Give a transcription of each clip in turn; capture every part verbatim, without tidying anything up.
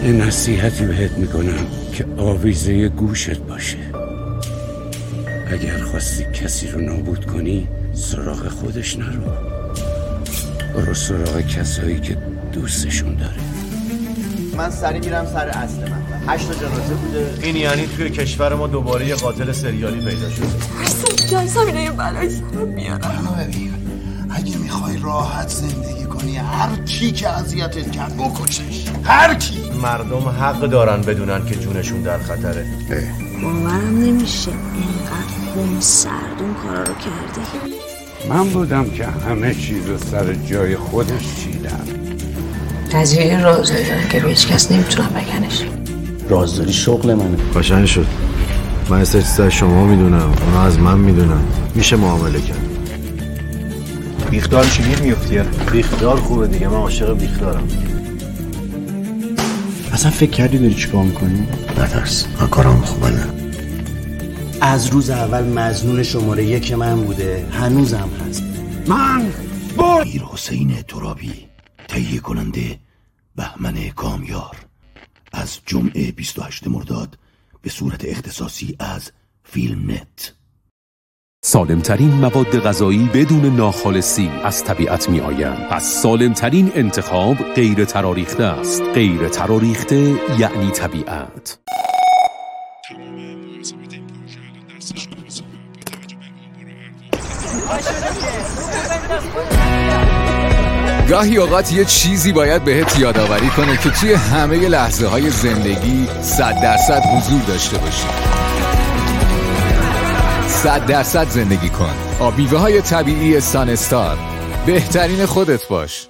یه نصیحتی بهت میکنم که آویزه گوشت باشه. اگر خواستی کسی رو نابود کنی سراغ خودش نرو، برو سراغ کسایی که دوستشون داره. من سری میرم سر اصل من. هشت تا جنازه بوده. این یعنی توی کشور ما دوباره یه قاتل سریالی پیدا شده. هرسون جان سامینه یه بلای سرم میارم. منو ببین، اگه میخوای راحت زندگی کنی هر کی که اذیتت کرد بکشش. هر کی. مردم حق دارن بدونن که جونشون در خطره. باورم نمیشه اینقدر خون سردون کارا رو کردی. من بودم که همه چیز رو سر جای خودش چیدم. قضیه رازداری دارن که به هیچ کس نمیتونم بگنش. رازداری شغل منه. قشنگ شد. من از چیز از شما میدونم، اونا از من میدونم. میشه معامله کرد. بیخدار چی میفتی؟ بیخدار خوبه دیگه، من عاشق بیخدارم. اصلا فکر کردی داری چیکار میکنی؟ نترس، من کارم خوبه نه. از روز اول مظنون شماره یک من بوده، هنوزم هست. من برد میر حسین ترابی، تهیه کننده بهمن کامیار، از جمعه بیست و هشتم مرداد به صورت اختصاصی از فیلم نت. سالمترین مواد غذایی بدون ناخالصی از طبیعت می آیند. پس سالمترین انتخاب غیر تراریخته است. غیر تراریخته یعنی طبیعت. گاهی اوقات یه چیزی باید بهت یادآوری کنه که توی همه لحظه های زندگی صد درصد حضور داشته باشی. صد درصد زندگی کن. آب میوه های طبیعی سانستار. بهترین خودت باش.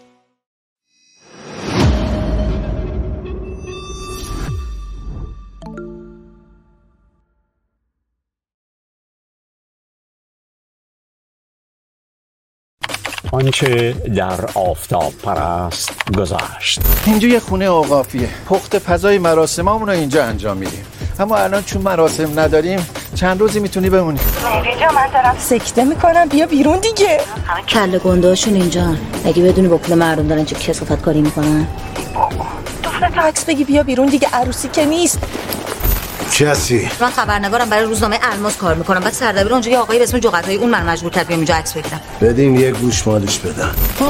آنچه در آفتاب پرست گذشت. اینجا یه خونه اوقافیه. پخت پزای مراسمامون رو اینجا انجام میدیم. اما الان چون مراسم نداریم چند روزی میتونی بمونی. اینجا من دارم سکته میکنم، بیا بیرون دیگه. همه کله گندهاشون اینجا. اگه بدونی با پول مردم دارن چه کثافت کاری میکنن. دختر عکس بگی بیا بیرون دیگه، عروسی که نیست. چی هستی؟ من خبرنگارم، برای روزنامه الماس کار میکنم. بعد سردبیر اونجا یه آقایی به اسم جغتایی، اون من مجبور کرد بیام اینجا عکس بگیرم. بدین یه گوش مالش بدن.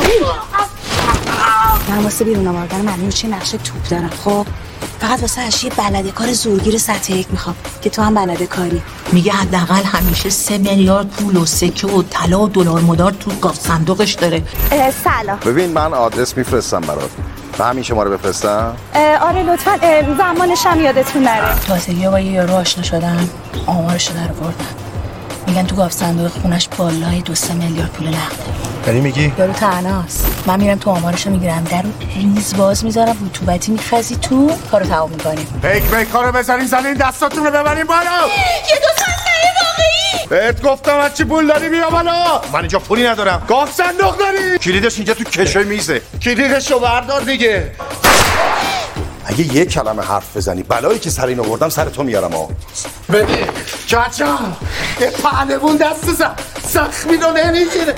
من واسه بیرون آوردن معنی چه نقشه توپ دارم. خب فقط واسه اشی بلده کار زورگیر سطح یک میخوام که تو هم بلده کاری. میگه حداقل همیشه سه میلیارد پول و سکه و طلا و دلار مدار تو گاف صندوقش داره. سلام. ببین من آدرس میفرستم برات. به همین شماره بفرستم؟ آره لطفاً، زمانش هم یادتون نره. تازگی با یه یارو آشنا شدم، آمارشو در آوردن. میگن تو گاف صندوق خونش بالای دو سه میلیارد پول نقده. یعنی میگی؟ یارو تنهاست. من میرم تو آمارشو میگیرم، درو ریز باز میذارم، رطوبتی میخزی تو، کارو تمام میکنیم. پیک پیک کارو بزنین زمین، دستاتون رو ببرین بالا. یه دو خسته واقعی. بهت گفتم از چی پول داری بیا بالا. من اینجا پولی ندارم. گاف صندوق داری؟ کلیدش اینجا تو کشه میزه. کلیدشو بردار دیگه. اگه یه کلمه حرف بزنی بلایی که سر این آوردم سر تو میارم ها. بده چاچا یه پهلوون دست زد زخمی رو نمیگیره.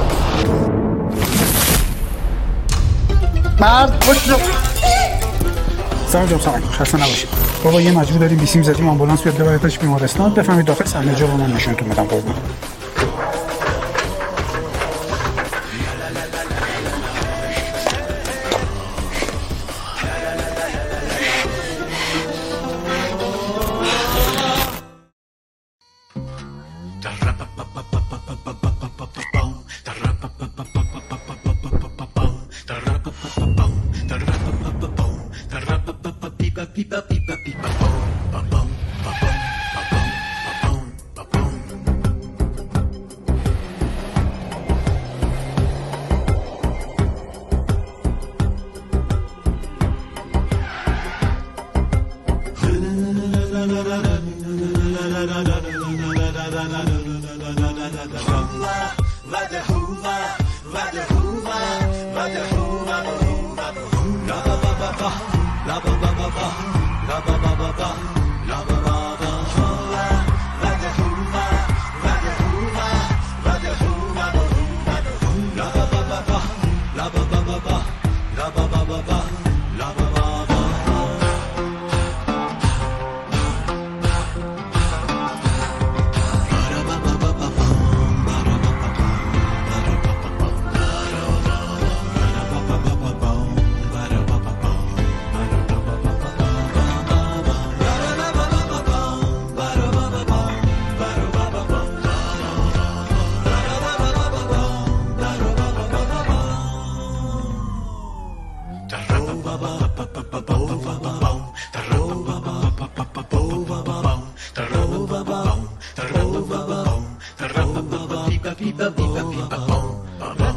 مرد پشت رو سلام جان، سلام، خسته نباشید. بابا یه مجبور داریم بیسیم زدیم آمبولانس بیاد ببرتش بیمارستان. بفهمید داخل صحنه جا رو من نشونتون بدم. قربون.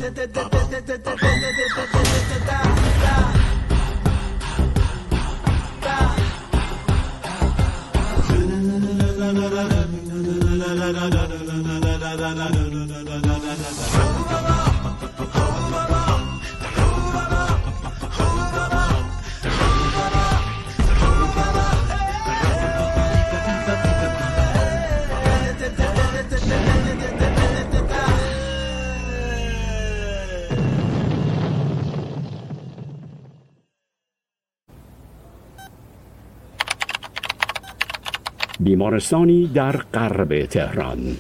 بیمارستانی در غرب تهران.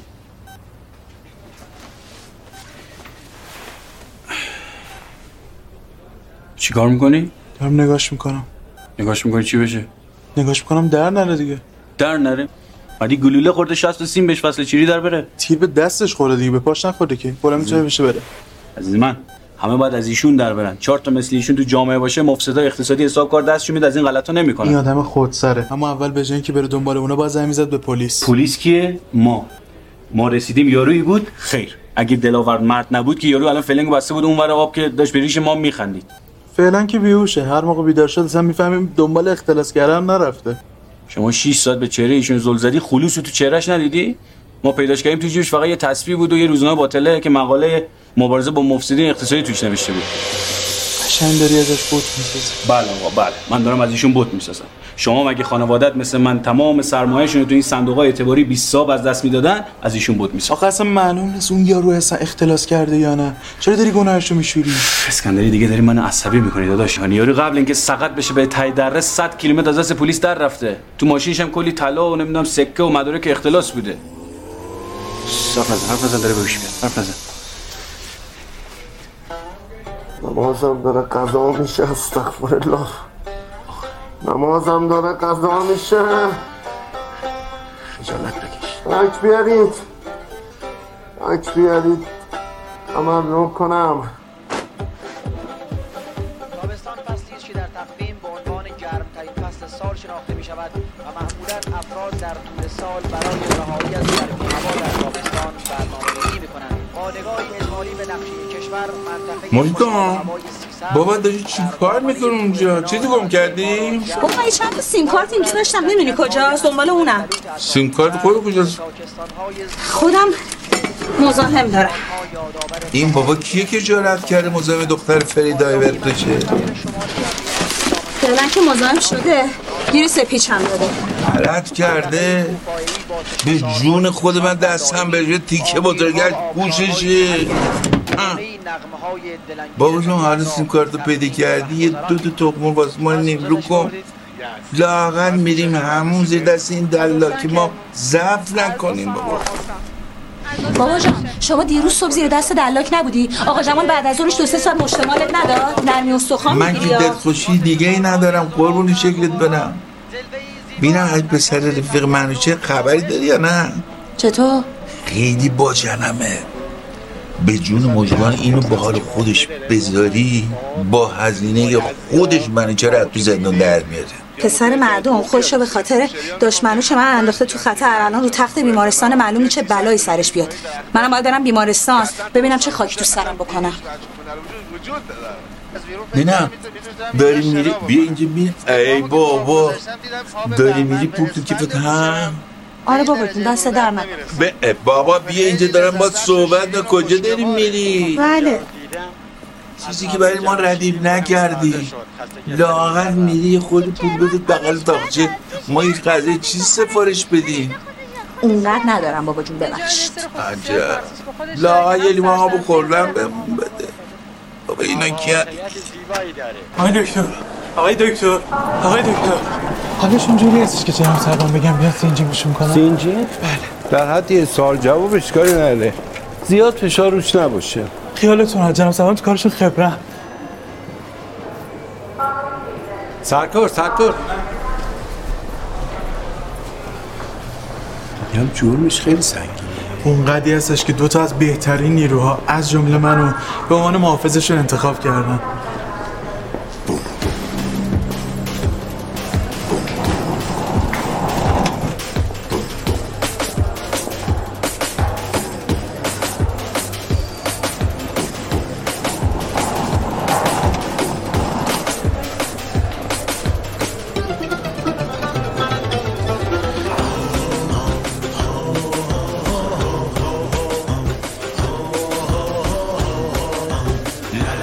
چی کار میکنی؟ دارم نگاش میکنم. نگاش میکنی چی بشه؟ نگاش میکنم در نره دیگه. در نره؟ بعدی گلوله خورده شصت و سیم بهش فصل چیری در بره؟ تیر به دستش خورده دیگه، به پاش نخورده که. بالا میتونه بشه بره. عزیز من، همه باید از ایشون در برن. چهار تا مثل ایشون تو جامعه باشه، مفسدای اقتصادی حساب کار دستشون میاد، از این غلطا نمیکنن. این آدم خودسره. اما اول به جای اینکه بره دنبال اونا باز زنگ میزد به پلیس. پلیس کیه؟ ما. ما رسیدیم یارویی بود؟ خیر. اگه دلاور مرد نبود که یارو الان فلنگو بسته بود اونور آب که داشت به ریش ما میخندید. فعلا که بیهوشه. هر موقع بیدار شد اصلا میفهمیم دنبال اختلاس کردن نرفته. شما شش ساعت به چهره ایشون زل زدی، خلوصو تو چهرهش ندیدی؟ ما پیداش کردیم تو جیبش فقط یه تسبیح بود و یه روزنامه باطله که مقاله مبارزه با مفسدین اقتصادی توش نوشته بود. قشنگ داری ازش بوت میسازی. بله آقا بله، من دارم از ایشون بوت میسازم. شما مگه خانواده‌ات مثل من تمام سرمایه‌شون رو تو این صندوق‌های اعتباری بیست صاحب از دست میدادن؟ از ایشون بوت میسازم. آخه اصلا معلوم نیست اون یارو اصلا اختلاس کرده یا نه. چرا داری گناهشو میشوری؟ اسکندری دیگه داری منو عصبی می‌کنی داداش. یارو قبل اینکه سقط بشه به ته دره صد کیلومتر از دست پلیس در رفته. تو ماشینش هم کلی طلا و نمیدونم سکه و مدارک اختلاس بوده. حرف نزن، حرف نزن، داره بهش میاد. حرف نزن. نمازم داره قضا میشه. استغفرالله. نمازم داره قضا میشه. خجالت بکش. عکس بیارید. عکس بیارید. تمرن کنم. تابستان فصلی است که در تقویم به عنوان گرمترین فصل سال شناخته می شود و معمولاً افراد در طول سال برای رهایی از گرمی هوا در تابستان برنامه‌ریزی می‌کنند. با نگاهی اجمالی به نقشه کشور، منطقه مولتان بابا داری چی کار میکنی اونجا؟ چیزی گم کردی؟ بابا من چند تا سیم کارت اینجا داشتم، نمیدونی کجاست؟ دنبال اونم. سیم کارت خود کجاست؟ خودم مزاحم دارم. این بابا کیه که جرأت کرده مزاحم دختر فری دایور بشه؟ فعلا که مزاحم شده، گیری سپیچ هم داده. غلط کرده؟ به جون خود من دستم به جای تیکه بزرگرد گوششه. بابا جون حالا سیم کارتو پیدا کردی یه دو تا تخمون واسه ما نیمرو کن. لااقل میریم همون زیر دست این دلاکی ما ضعف نکنیم بابا. بابا جان شما دیروز صبح زیر دست دلاک نبودی؟ آقا جمال بعد از اونش دو سه ساعت مشتمالت نداد؟ نرمی استخوان من که دلخوشی دیگه ای ندارم، قربونی شکلت برم. ببینم از پسر رفیق منوچه خبری داری یا نه؟ چطور؟ خیلی با جنمه. به جون مجبان اینو به حال خودش بذاری با هزینه خودش منوچه رو از تو زندان در میاره. پسر مردم خودشو به خاطر دشمنوش من انداخته تو خطر، الان رو تخت بیمارستان، معلومه چه بلایی سرش بیاد. منم باید برم بیمارستان ببینم چه خاکی تو سرم بکنم. نه داری میری بیا اینجا بیا. ای بابا داری میری پول تو کیفت هم؟ آره بابا جون دست در نکن. بابا بیا اینجا دارم با صحبت. کجا داری میری؟ بله چیزی که برای ما ردیف نکردی. لااقل میری خود پول بدید بغل تاقچه ما یک غذای چیز سفارش بدیم. اونقدر ندارم بابا جون ببخشید. عجب لااقل یه لیوان آب خوردن بهمون بده. بابا اینا کیه؟ آقای دکتر آقای دکتر آقای دکتر حالشون جوری هستش که جناب سربان بگم بیاد سینجیمشون کنم؟ سینجی؟ بله. در حد یه سال جوابش کاری نره. زیاد فشار روش نباشه. خیالتون راحت جناب سربان تو کارشون خبره. سرکار سرکار هم جرمش خیلی سنگینه. اونقدی هستش که دوتا از بهترین نیروها از جمله منو به عنوان محافظشون انتخاب کردن.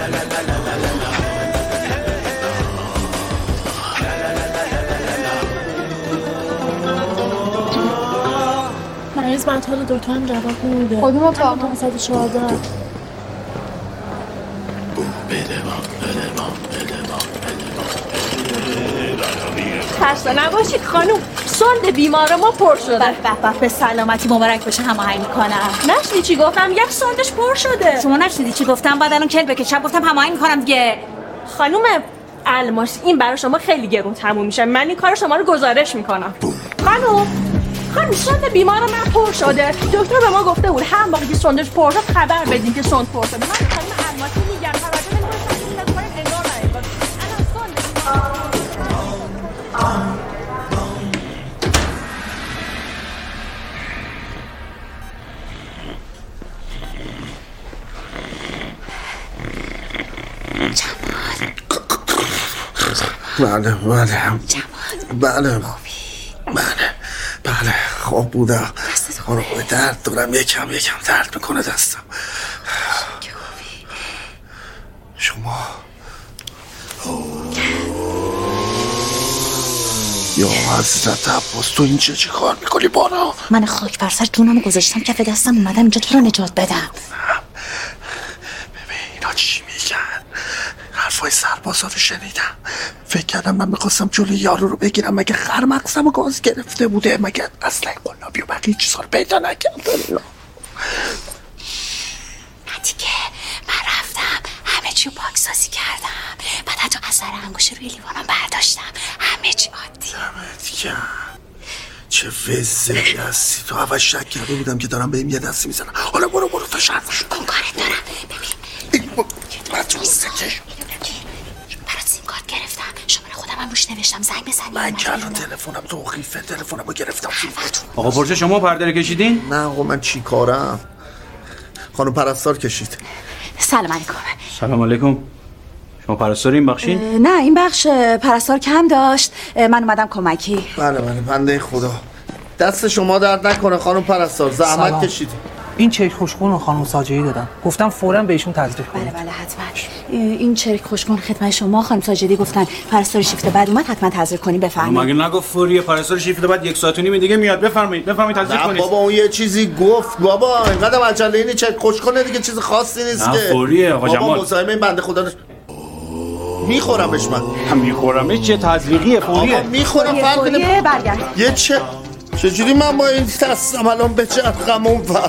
مریض بعد حال دکتر هم جواب نمیده. کدوم اتاق؟ اتاق صد و چهارده. خسته نباشید خانوم، سند بیمار ما پر شده. به به به سلامتی مبارک بشه. هماهنگ میکنم. نشنیدی چی گفتم؟ یک سندش پر شده. شما نشنیدی چی گفتم؟ بعد الان کل بکشم گفتم هماهنگ میکنم دیگه. خانوم الماس این برای شما خیلی گرون تموم میشه. من این کار شما رو گزارش میکنم. خانوم خانوم سند بیمار من پر شده. دکتر به ما گفته بود هر موقع که سندش پر شد خبر بدین که سند پر شده. من خانوم الماسی میگم توجه کنید تا این انگار نمیاد. الان سند بله بله بله بله بله خواب بودم خانم به درد دارم یکم یکم درد میکنه دستم. شما یا حضرت عباس تو این چه چه کار میکنی بالا؟ من خاک بر سر جونم گذاشتم کف دستم اومدم اینجا تو رو نجات بدم. ببین اینا چی میگن؟ حرفای سربازا رو شنیدم. فکر کردم من میخواستم جلوی یارو رو بگیرم مگه خر مغزم و گاز گرفته بوده مگه اصلا قلابی و بقیه چیزا رو پیدا نکردم. نه دیگه من رفتم همه چی رو پاکسازی کردم بعد حتی اثر انگشت روی لیوانم برداشتم همه چی عادی. دمت گرم. چه وزهی هستی تو. اول شک کرده بودم که دارم بهم یه دستی میزنم. حالا برو برو تا شرفش کن کارت دارم. ببین برات سکش برات سیم کارت گرفتم شماره خودم هم روش نوشتم زنگ بزنی. من که الان تلفنم توقیفه تلفنم رو گرفتم. آقا پرچه شما پرده کشیدین؟ نه آقا من چی کارم؟ خانم پرستار کشید. سلام علیکم. سلام علیکم. شما پرستار این بخشین؟ نه این بخش پرستار کم داشت من اومدم کمکی. بله بله بنده خدا. دست شما درد نکنه خانم پرستار زحمت کشیدی. این چرک خوشگون رو خانم ساجدی دادن گفتم فوراً بهشون تزریق کنید. بله بله حتما. این چرک خوشگون خدمت شما خانم ساجدی گفتن پرستار شیفت بعد اومد حتما تزریق کنید بفرمایید. مگه نگفت فوریه پرستار شیفت بعد یک ساعت و نیم دیگه میاد. بفرمایید بفرمایید تزریق کنید. بابا اون یه چیزی گفت بابا اینقدر عجله اینه چرک خوشگونه دیگه چیز خاصی نیست که. نه فوریه آقا جمال. بابا مزاحم این بنده خدا میخورمش من. هم میخورمش چه تزریقیه فوریه. آقا میخورم فرق فوریه برگرد. یه چه چجوری من با این دستم الان بچرخم اون ور.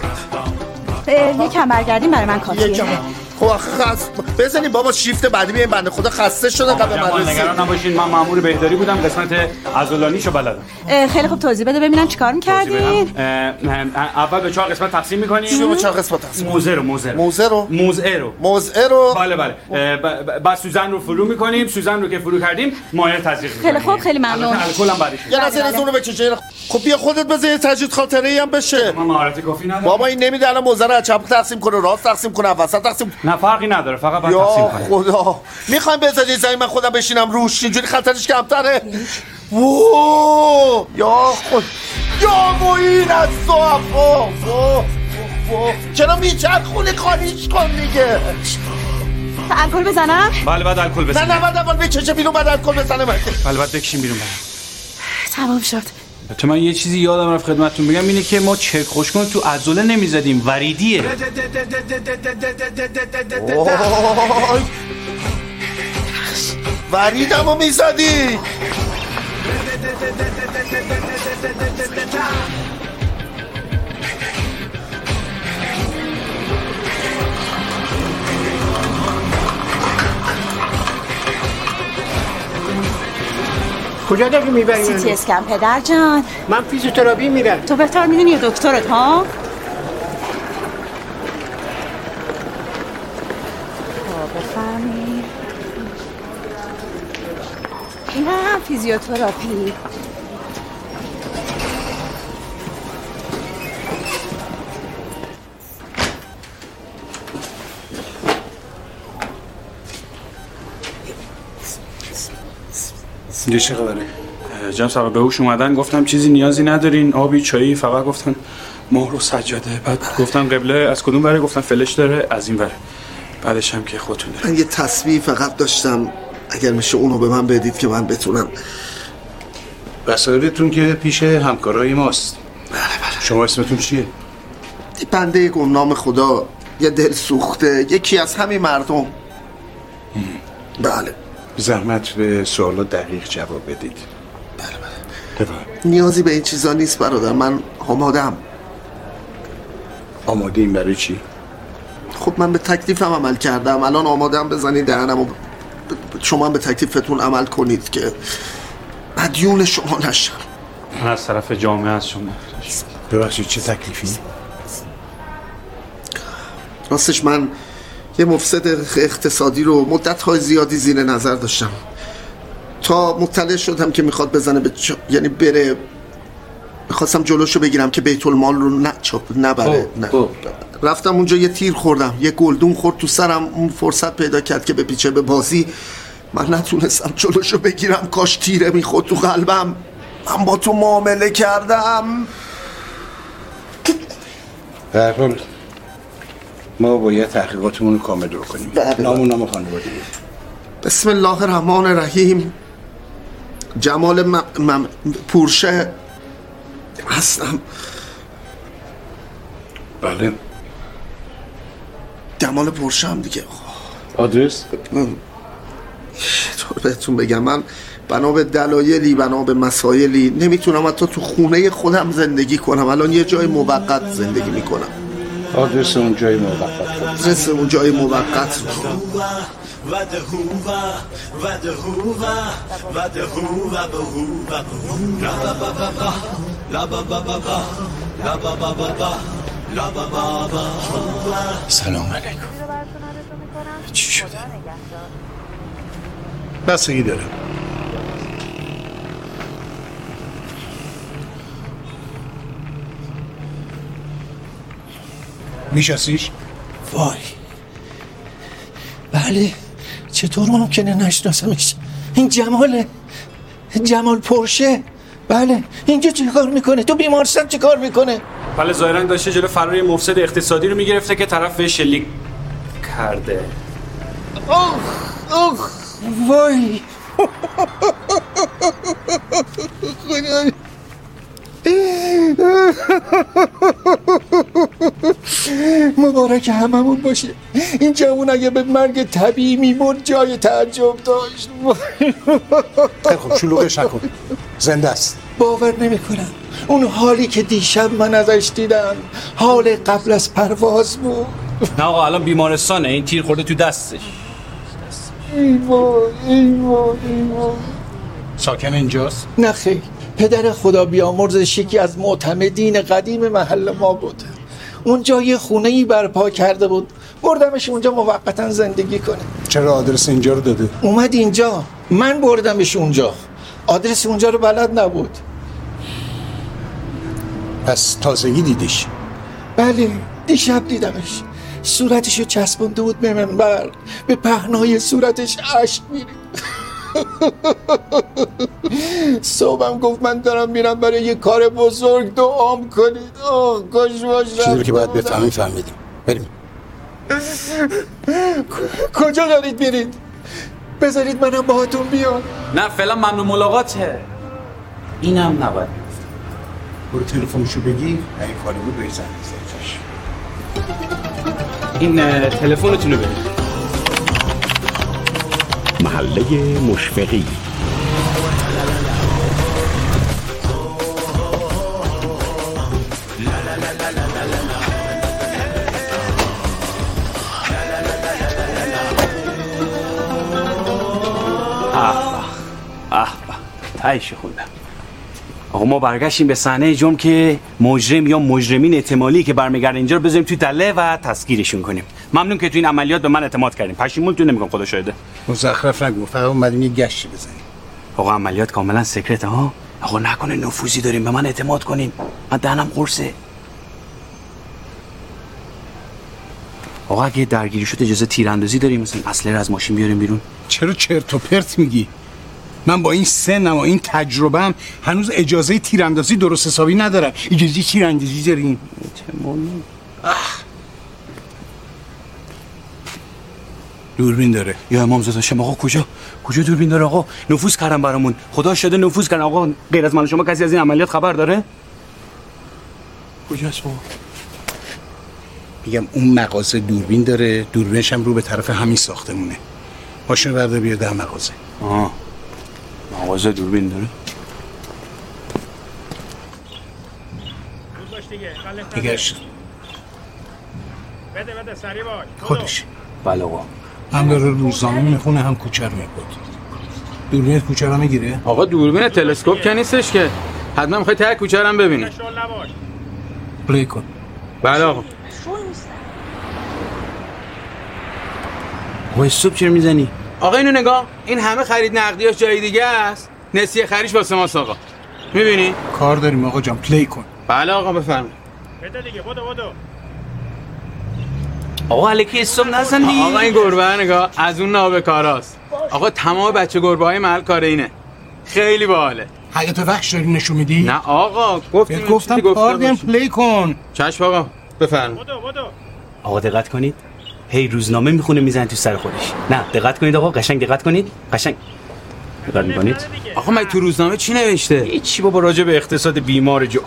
یکم برگردیم برای من کافیه. یکم خب خاص بزنی بابا شیفت بعدی بیاین بنده خدا خسته شده قبل من رسید. نگران نباشین من مأمور بهداری بودم قسمت عضلانیشو بلدم. خیلی خوب توضیح بده ببینم چیکار می‌کردین. اول به چهار قسمت تقسیم می‌کنیم. چی به چهار قسمت تقسیم؟ موزه رو موزه موزه رو موزه رو موزه رو بله بله. بعد سوزن رو فرو می‌کنیم. سوزن رو که فرو کردیم مایع تزریق می‌کنیم. خیلی خوب خیلی ممنون. الکل هم بعدش. یه لحظه از اون رو بکشین. خب بیا خودت بزن یه تجدید خاطره‌ای هم بشه. من مهارت کافی ندارم. بابا این نمیده الان موزه رو چپ تقسیم کنه راست تقسیم کنه وسط تقسیم. نه فرقی نداره فقط باید تقسیم کنیم. خدا میخوایم بذاری زمین من خودم بشینم روش اینجوری خطرش کمتره. ووو یا خود یا موین از تو افا چرا میچرخونی خالیش کن دیگه. الکل بزنم؟ بله بعد الکل بزنم. نه نه بعد اول بچشه بیرون بعد الکل بزنه. بله بعد بکشیم بیرون برم. تمام شد. تو من یه چیزی یادم رفت خدمتتون بگم اینه که ما چرک خوشگون تو عضله نمیزدیم وریدیه. وریدمو میزدی. کجا داری میبری؟ سی تی اسکن پدر جان. من فیزیوتراپی میرم. تو بهتر میدونی یا دکترت ها؟ بفرمی. نه فیزیوتراپی. اینجا چه خبره؟ جناب صاحب به هوش اومدن گفتم چیزی نیازی ندارین آبی چایی فقط گفتن مهر و سجاده. بعد گفتم قبله از کدوم بره گفتن فلش داره از این بره. بعدش هم که خودتون دارید. من یه تصویر فقط داشتم، اگر میشه اونو به من بدید که من بتونم. وسایلتون که پیش همکارای ماست. بله بله. شما اسمتون چیه؟ بنده گمنام خدا، یه دل سوخته، یکی از همین مردم. هم. بله. زحمت به سوالات دقیق جواب بدید. بله بله. نیازی به این چیزا نیست برادر، من آمادم. آماده این برای چی؟ خب من به تکلیفم عمل کردم، الان آمادم بزنید دهنم و شما هم به تکلیفتون عمل کنید که مدیون شما نشم. من از طرف جامعه از شما. ببخشید چه تکلیفی؟ راستش من یه مفسد اقتصادی رو مدت‌های زیادی زیر نظر داشتم تا مطلع شدم که میخواد بزنه به چ... یعنی بره، میخواستم جلوشو بگیرم که بیت المال رو نچاپ نبره. نه. رفتم اونجا یه تیر خوردم، یه گلدون خورد تو سرم، اون فرصت پیدا کرد که بپیچه به بازی. من نتونستم جلوشو بگیرم، کاش تیره میخورد تو قلبم. من با تو معامله کردم. به هر حال ما باید تحقیقاتمون رو کامل رو کنیم. نام و نام خانواده. بسم الله الرحمن الرحیم. جمال م... م... پورشه هستم. بله. جمال پورشه هم دیگه. آدرس؟ چطور بهتون بگم، من بنا به دلایلی، بنا به مسائلی نمیتونم حتی تو خونه خودم زندگی کنم. الان یه جای موقت زندگی میکنم. آدرس اون جای موقت. آدرس اون جای موقت سلام علیکم. چی شده؟ بستگی داره. میشناسیش؟ وای بله، چطور ممکنه نشناسمش؟ این جماله، جمال پورشه. بله. اینجا چی کار میکنه؟ تو بیمارستان چی کار میکنه؟ بله ظاهراً داشته جلو فرار مفسد اقتصادی رو میگرفته که طرف به شلیک کرده. اوه اوه وای خدای مبارک هممون باشه. این جوون اگه به مرگ طبیعی میمرد جای تعجب داشت. خب شلوغش نکن، زنده است. باور نمیکنم اون حالی که دیشب من ازش دیدم حال قبل از پرواز بود. نه آقا الان بیمارستانه، این تیر خورده تو دستش. ای وای ای وای ای وای. ساکن اینجاست؟ نه خیر، پدر خدا بیامرزش یکی از معتمدین قدیم محل ما بود. اونجا یه خونه‌ای برپا کرده بود، بردمش اونجا موقتا زندگی کنه. چرا آدرس اینجا رو داده؟ اومد اینجا، من بردمش اونجا. آدرس اونجا رو بلد نبود. پس تازگی دیدیش؟ بله دیشب دیدمش. صورتشو چسبونده بود به منبر، به پهنای صورتش اشک می‌ریخت. صبحم گفت من دارم میرم برای یه کار بزرگ، دعام کنید. آه کاش باشم. چیزی که باید بفهمیم فهمیدیم. بریم. کجا دارید میرید؟ بذارید منم باهاتون بیام. نه فعلا ممنون ملاقاته. اینم نباید. برو تلفنشو بگی، اگه کاری بود بهش زنگ بزنیش. این تلفنتون رو بدید. محله مشفقی. اه تایش خوندم. آقا ما برگشتیم به صحنه جرم که مجرم یا مجرمین احتمالی که برمیگردن اینجا رو بذاریم توی تله و تسخیرشون کنیم. ممنون که تو این عملیات به من اعتماد کردیم. پشیمونتون نمیگم خدا شاهده. مزخرف نگو، فقط اومدیم یه گشتی بزنیم. آقا عملیات کاملا سکرته ها. آقا نکنه نفوذی داریم، به من اعتماد کنین. من دهنم قرصه. آقا اگه درگیری شد اجازه تیراندازی داریم، مثلا اسلحه از ماشین بیاریم بیرون؟ چرا چرت و پرت میگی؟ من با این سنم و این تجربه‌ام هنوز اجازه تیراندازی درست حسابی ندارم. اجازه تیراندازی داریم. دوربین داره. یا امامزاده شم آقا کجا؟ کجا دوربین داره آقا؟ نفوذ کردن برامون. خدا شده نفوذ کردن آقا. غیر از من و شما کسی از این عملیات خبر داره؟ کجاست بابا؟ میگم اون مغازه دوربین داره، دوربینش هم رو به طرف همین ساختمونه. ماشین برده بیار در مغازه. آه. مغازه دوربین داره؟ دیگه شد. بده بده سریع باش. خودش. بله آقا. هم داره روزنامه میخونه هم کوچه رو میبود. دوربین کوچه رو میگیره؟ آقا دوربین تلسکوپ که نیستش که. حتما میخوای ته کوچه رو هم ببینی. پلی کن. بله آقا. وای صبح چرا میزنی؟ آقا اینو نگاه. این همه خرید نقدیاش جای دیگه است. نسیه خریش واسه ماست آقا. میبینی؟ کار داریم آقا جان، پلی کن. بله آقا بفرمایید. بده دیگه بدو بدو. آقا الکی استوب نزن دیگه. آقا این گربه نگاه از اون نابکاراست. آقا تمام بچه گربه های محل کار اینه. خیلی باحاله. حیات وحش داری نشون میدی؟ نه آقا گفتم گفتم کار داریم، پلی کن. چشم آقا بفرمایید. بدو بدو. آقا دقت کنید. هی روزنامه میخونه میزنه تو سر خودش. نه دقت کنید آقا، قشنگ دقت کنید. قشنگ دقت میکنید. آقا من تو روزنامه چی نوشته؟ هیچی بابا، راجع به اقتصاد بیمار جو.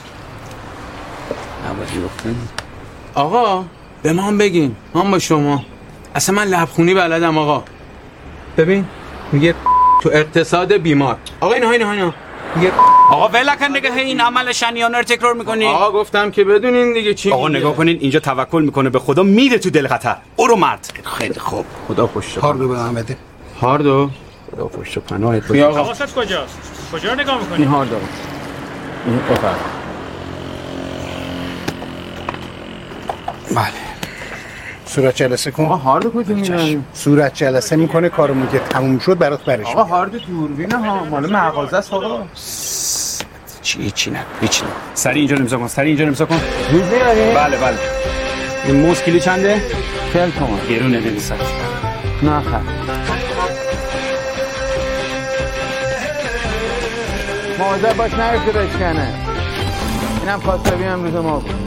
آقا به ما هم بگین، هم با شما. اصلا من لبخونی بلدم آقا. ببین میگه تو اقتصاد بیمار. آقا اینها اینها اینها میگه آقا ولکن دیگه این عمل شنیانه رو تکرار میکنی. آقا گفتم که بدونین دیگه چی. آقا نگاه کنین اینجا توکل میکنه به خدا، میره تو دل خطر. برو مرد. خیلی خوب. خدا خوشو. هاردو به من بده. هاردو؟ خدا خوشو پناهت باشه. آقا حواست کجاست؟ کجا رو نگاه میکنی؟ این هاردو. این بفر. بله. صورت جلسه کن. آقا هارد کجا می‌بری؟ صورت جلسه میکنه، کارمون که تموم شد برات برش. آقا هارد دوربینه ها، مال مغازه است آقا. چی چی نه هیچ نه. سری اینجا نمیسا کن، سری اینجا نمیسا کن. بله بله. این موز کیلو چنده؟ چهل تومان. گرونه نمیسا. نه خیر. مواظب باش نیفته بشکنه. اینم کاسبی هم روز ما بود.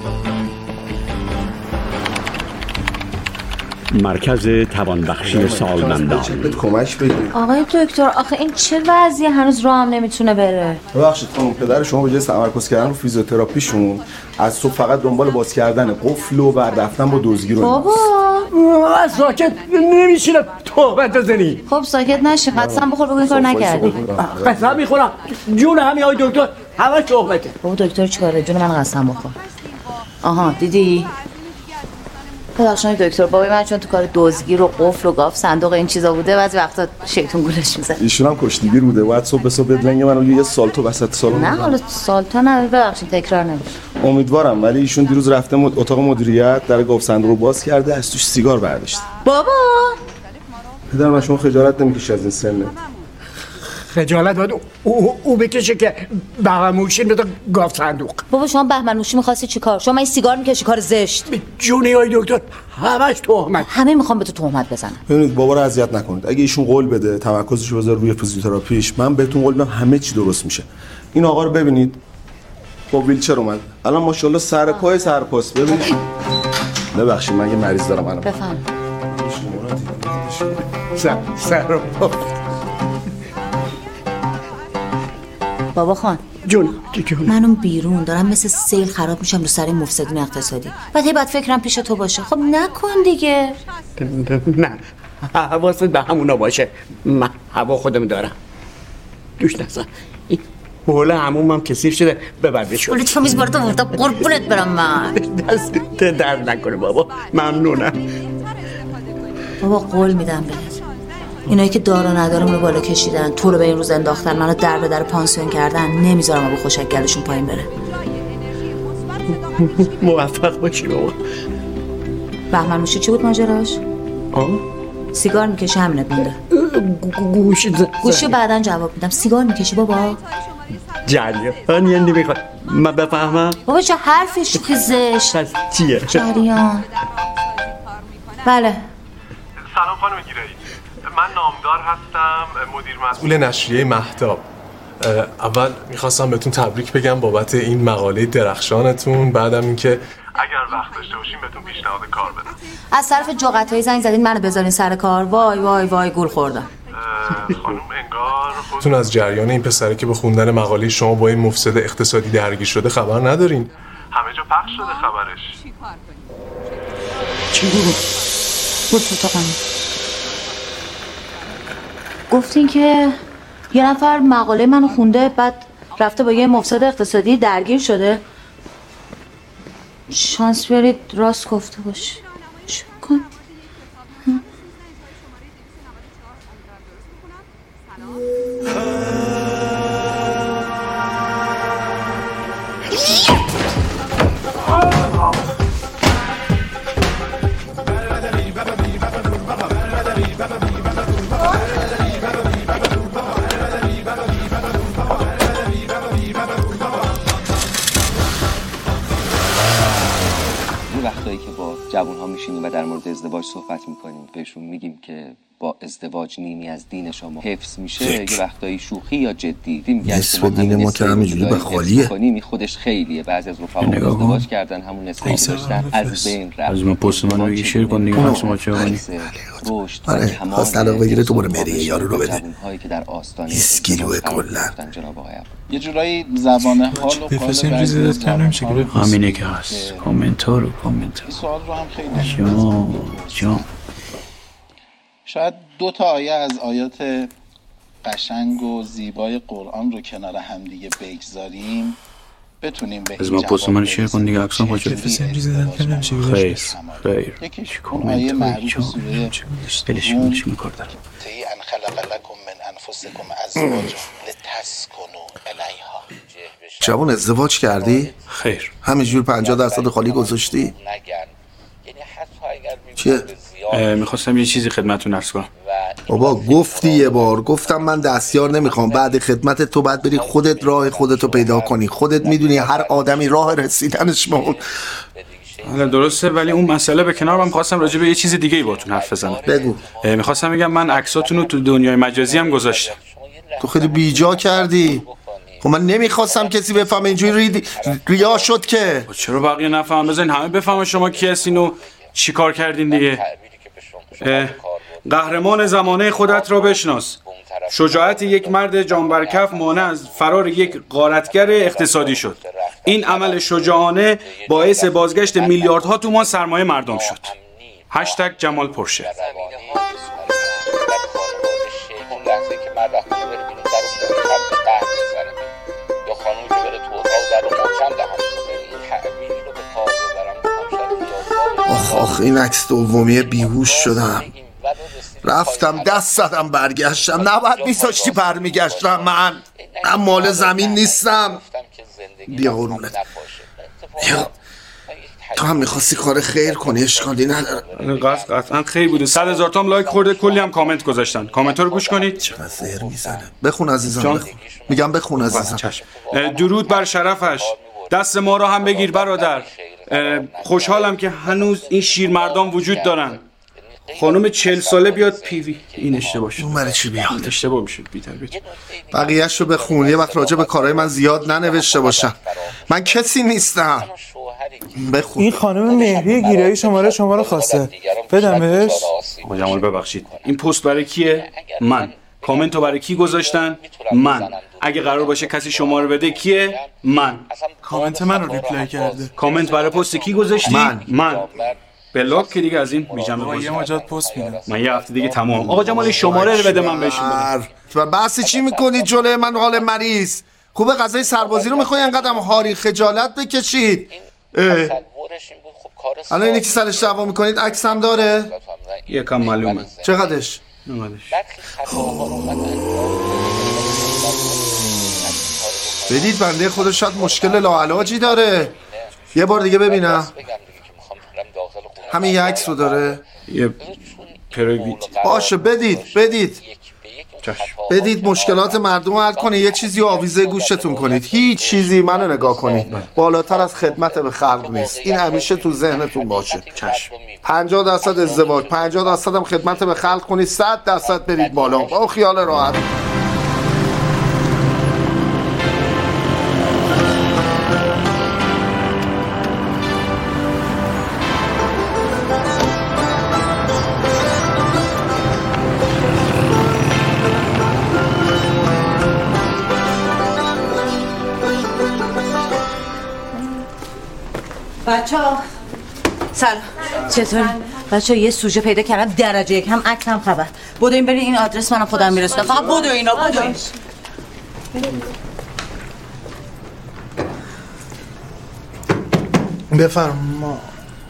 مرکز توانبخشی سالمندان. کمک بدید. آقای دکتر آخه این چه وضعیه؟ هنوز راه هم نمیتونه بره. ببخشید خانم، پدر شما به جای تمرکز کردن رو فیزیوتراپیشون از صبح فقط دنبال باز کردن قفل و برداشتن با دزدگی رو. بابا ساکت نمیشینم تهمت بزنی. خب ساکت نشی، قسم بخور بگو این کار نکردی. قسم میخورم جون همین آقای دکتر همش تهمته. بابا دکتر چیکاره؟ جون من قسم بخور. آها دیدی؟ ببخشید دکتر، بابای من چون تو کار دزدگیر و قفل و گاف صندوق این چیزا بوده بعضی وقتا شیطون گولش میزنه. ایشون هم کشتیگیر بوده، بعد صبح به صبح بدلنگ منو یه سالتو وسط سالن. نه حالا سالتو نه، ببخشید تکرار نمیشه. امیدوارم. ولی ایشون دیروز رفته مد... اتاق مدیریت در گاف صندوق رو باز کرده، از توش سیگار برداشته. بابا پدر من شما خجالت نمیکشه از این سنه؟ خجالت باید او, او بکشه که بهمنوشی بده گاف صندوق. بابا شما بهمنوشی می‌خواستی چیکار؟ شما این سیگار می‌کشی کار زشت. جونی های دکتر همش تهمت. همه میخوام به تو تهمت بزنن. ببینید بابا رو اذیت نکنید. اگه ایشون قول بده تمرکزش رو بذاره روی فیزیوتراپیش، من بهتون قول میدم همه چی درست میشه. این آقا رو ببینید با ویلچر اومد، الان ماشاءالله سر پای سر پاس. ببینید ببخشید من یه مریض دارم الان. بفهم. سر سر پا. بابا خان جون جون منم بیرون دارم مثل سیل خراب میشم رو سر این مفسدین اقتصادی. بعد هی بعد فکرم پیش تو باشه. خب نکن دیگه. نه حواست به همونا باشه. من هوا خودم دارم. دوش نزن. این بوله عمومم کثیف شده، ببر بشو. ولی تو میز برات آورده قربونت برم من. دست درد نکنه بابا، ممنونم. بابا قول میدم بهت اینایی که دار و ندارم رو بالا کشیدن، تو رو به این روز انداختن، منو در به در پانسیون کردن، نمیذارم ابو خوشک گلشون پایین بره. موفق باشی بابا. بهمنوشی چی بود ماجراش؟ آه؟ سیگار میکشی همینت مونده. گوشی گوشی بعداً جواب میدم. سیگار میکشی بابا؟ جریان یعنی نمیخواد من بفهمم؟ بابا چه حرفش که زشت. چیه؟ جریان. بله. سلام خانم گیرایی، من نامدار هستم، مدیر مسئول نشریه مهتاب. اول میخواستم بهتون تبریک بگم بابت این مقاله درخشانتون. بعدم اینکه اگر وقت داشته باشین بهتون پیشنهاد کار بدم. از طرف جغتایی زنگ زدین منو بذارین سر کار. وای وای وای گول خوردم. خانم انگار خودتون از جریان این پسره که به خوندن مقاله شما با این مفسد اقتصادی درگیر شده خبر ندارین. همه جا پخش شده خبرش. چی بود؟ بود تو قانون گفتین که یه نفر مقاله منو خونده بعد رفته با یه مفسد اقتصادی درگیر شده. شانس بیارید راست گفته باشی. چه کن؟ وقتایی که با جوان‌ها میشینیم و در مورد ازدواج صحبت میکنیم بهشون میگیم که با ازدواج نیمی از دین شما حفظ میشه، یه وقتایی شوخی یا جدی. نصف دین ما که همینجوری به خالیه. این خودش خیلیه. بعضی از رفقا ازدواج کردن همون نصفی که داشتن از بین رفت. از ما پست منو بگی شیر کن دیگه نفس ما چه کنی؟ آره خواست طلاق بگیره تو برو مهریه یارو رو بده. بیست کیلوه کلن. یه جورایی زبان حال و قال بعضی کم نمیشه گرفت. همینه که هست. کامنتار و کامنتار. این سوال رو هم خیلی جان جان شاید دو تا آیه از آیات قشنگ و زیبای قرآن رو کنار هم دیگه بگذاریم بتونیم به از ما پست من شیر کن دیگه عکسام پاچه خیر خیر یکیش اون آیه معروف سوره روم تی ان خلق لکم من انفسکم ازواجا لتسکنوا الیها. جوان ازدواج کردی؟ خیر. همینجور پنجاه درصد خالی گذاشتی؟ چیه؟ میخواستم یه چیزی خدمتتون عرض کنم. بابا گفتی یه بار، گفتم من دستیار نمیخوام. بعد خدمت تو بعد بری خودت راه خودتو پیدا کنی. خودت میدونی هر آدمی راه رسیدنش مون. حالا درسته ولی اون مسئله به کنار. من میخواستم راجع به یه چیز دیگه ای باهاتون حرف بزنم. بگو. میخواستم بگم من عکساتون رو تو دنیای مجازی هم گذاشتم. تو خیلی بیجا کردی. خب من نمیخواستم کسی بفهمه، اینجوری ری... ریا شد که. چرا بقیه نفهم؟ بزنین همه بفهمن شما کی هستین و چی کار کردین دیگه. قهرمان زمانه خودت را بشناس. شجاعت یک مرد جانبرکف مانع از فرار یک غارتگر اقتصادی شد. این عمل شجاعانه باعث بازگشت میلیاردها تومان سرمایه مردم شد. هشتگ جمال پرشه. آخ آخ این عکس دومیه بیهوش شدم. رفتم دست زدم برگشتم. نباید میذاشتی برمیگشتم. من من مال زمین نیستم. بیا قرونت. بیا تو هم میخواستی کار خیر کنی، اشکالی نداره. قصد قطعا خیر بوده. صد هزار تا هم لایک خورده، کلی هم کامنت گذاشتن. کامنت رو گوش کنید. چقدر زهر میزنه. بخون عزیزم بخون. میگم بخون عزیزم. درود بر شرفش. دست ما رو هم بگیر برادر. خوشحالم که هنوز این شیر مردان وجود دارن. خانم چهل ساله بیاد پیوی. این اشتباه شد. اون برای چی بیاد؟ اشتباه میشد بیتر بیتر. بقیه‌شو بخون. یه وقت راجع به کارهای من زیاد ننوشته باشم. من کسی نیستم. بخون. این خانم مهریه گیرایی شماره شما رو خواسته. بدم بهش. آقا جمال ببخشید. این پست برای کیه؟ من. کامنت رو برای کی گذاشتن؟ من. اگه قرار باشه کسی شماره بده کیه؟ من. کامنت من رو ریپلای کرده. کامنت برای پست کی گذاشتی؟ من. من. بلاک که دیگه از این بیجمه باز. یه مجاد پست میدم. من یه هفته دیگه تمام. آقا جمال شماره رو بده من بهش بدم. و بحث چی میکنید جلوی من حال مریض؟ خوبه غذای سربازی رو میخوای انقدر هاری خجالت بکشید. الان اینی که سرش دعوا میکنید عکس هم داره؟ یکم معلومه. چقدرش؟ نقدرش. بدید بنده خدا شاید مشکل لاعلاجی داره. یه بار دیگه ببینم. همین یه عکس رو داره؟ یه پرویت. باشه بدید بدید بدید مشکلات مردم رو حل کنید. یه چیزی رو آویزه گوشتون کنید. هیچ چیزی منو نگاه کنید بالاتر از خدمت به خلق نیست. این همیشه تو ذهنتون باشه. پنجاه درصد ازدواج، پنجاه درصد هم خدمت به خلق کنید، صد درصد برید بالا با خیال راحت. بچه‌ها سلام، چطوری؟ بچه‌ها یه سوژه پیدا کردم درجه یک، هم عکس هم خبر. بدو این برین این آدرس منم خودم میرسونم. فقط بدو اینا بدو. بفرما.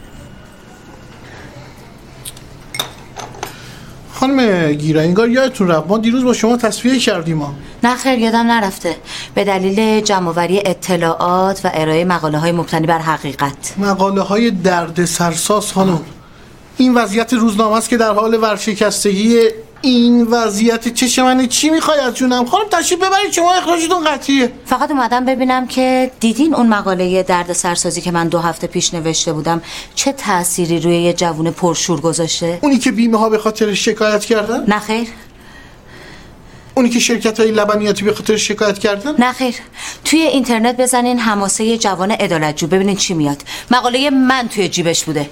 خانم گیرا انگار یادتون رفت ما دیروز با شما تصفیه کردیم ما. نه خیر یادم نرفته. به دلیل جمع‌آوری اطلاعات و ارائه مقاله‌های مبتنی بر حقیقت. مقاله‌های دردسرساز خانم. این وضعیت روزنامه است که در حال ورشکستگی. این وضعیت چش منه. چی میخوای از جونم؟ خانم تشریف ببرید شما اخراجتون قطعیه. فقط اومدم ببینم که دیدین اون مقاله درد سرسازی که من دو هفته پیش نوشته بودم چه تأثیری روی یه جوون پرشور گذاشته؟ اونی که بیمه ها به خاطر شکایت کردن؟ نه خیر. اونی که شرکت های لبنیاتی به خاطر شکایت کردن؟ نه خیر. توی اینترنت بزنین حماسه جوان عدالتجو ببینین چی میاد. مقاله من توی جیبش بوده.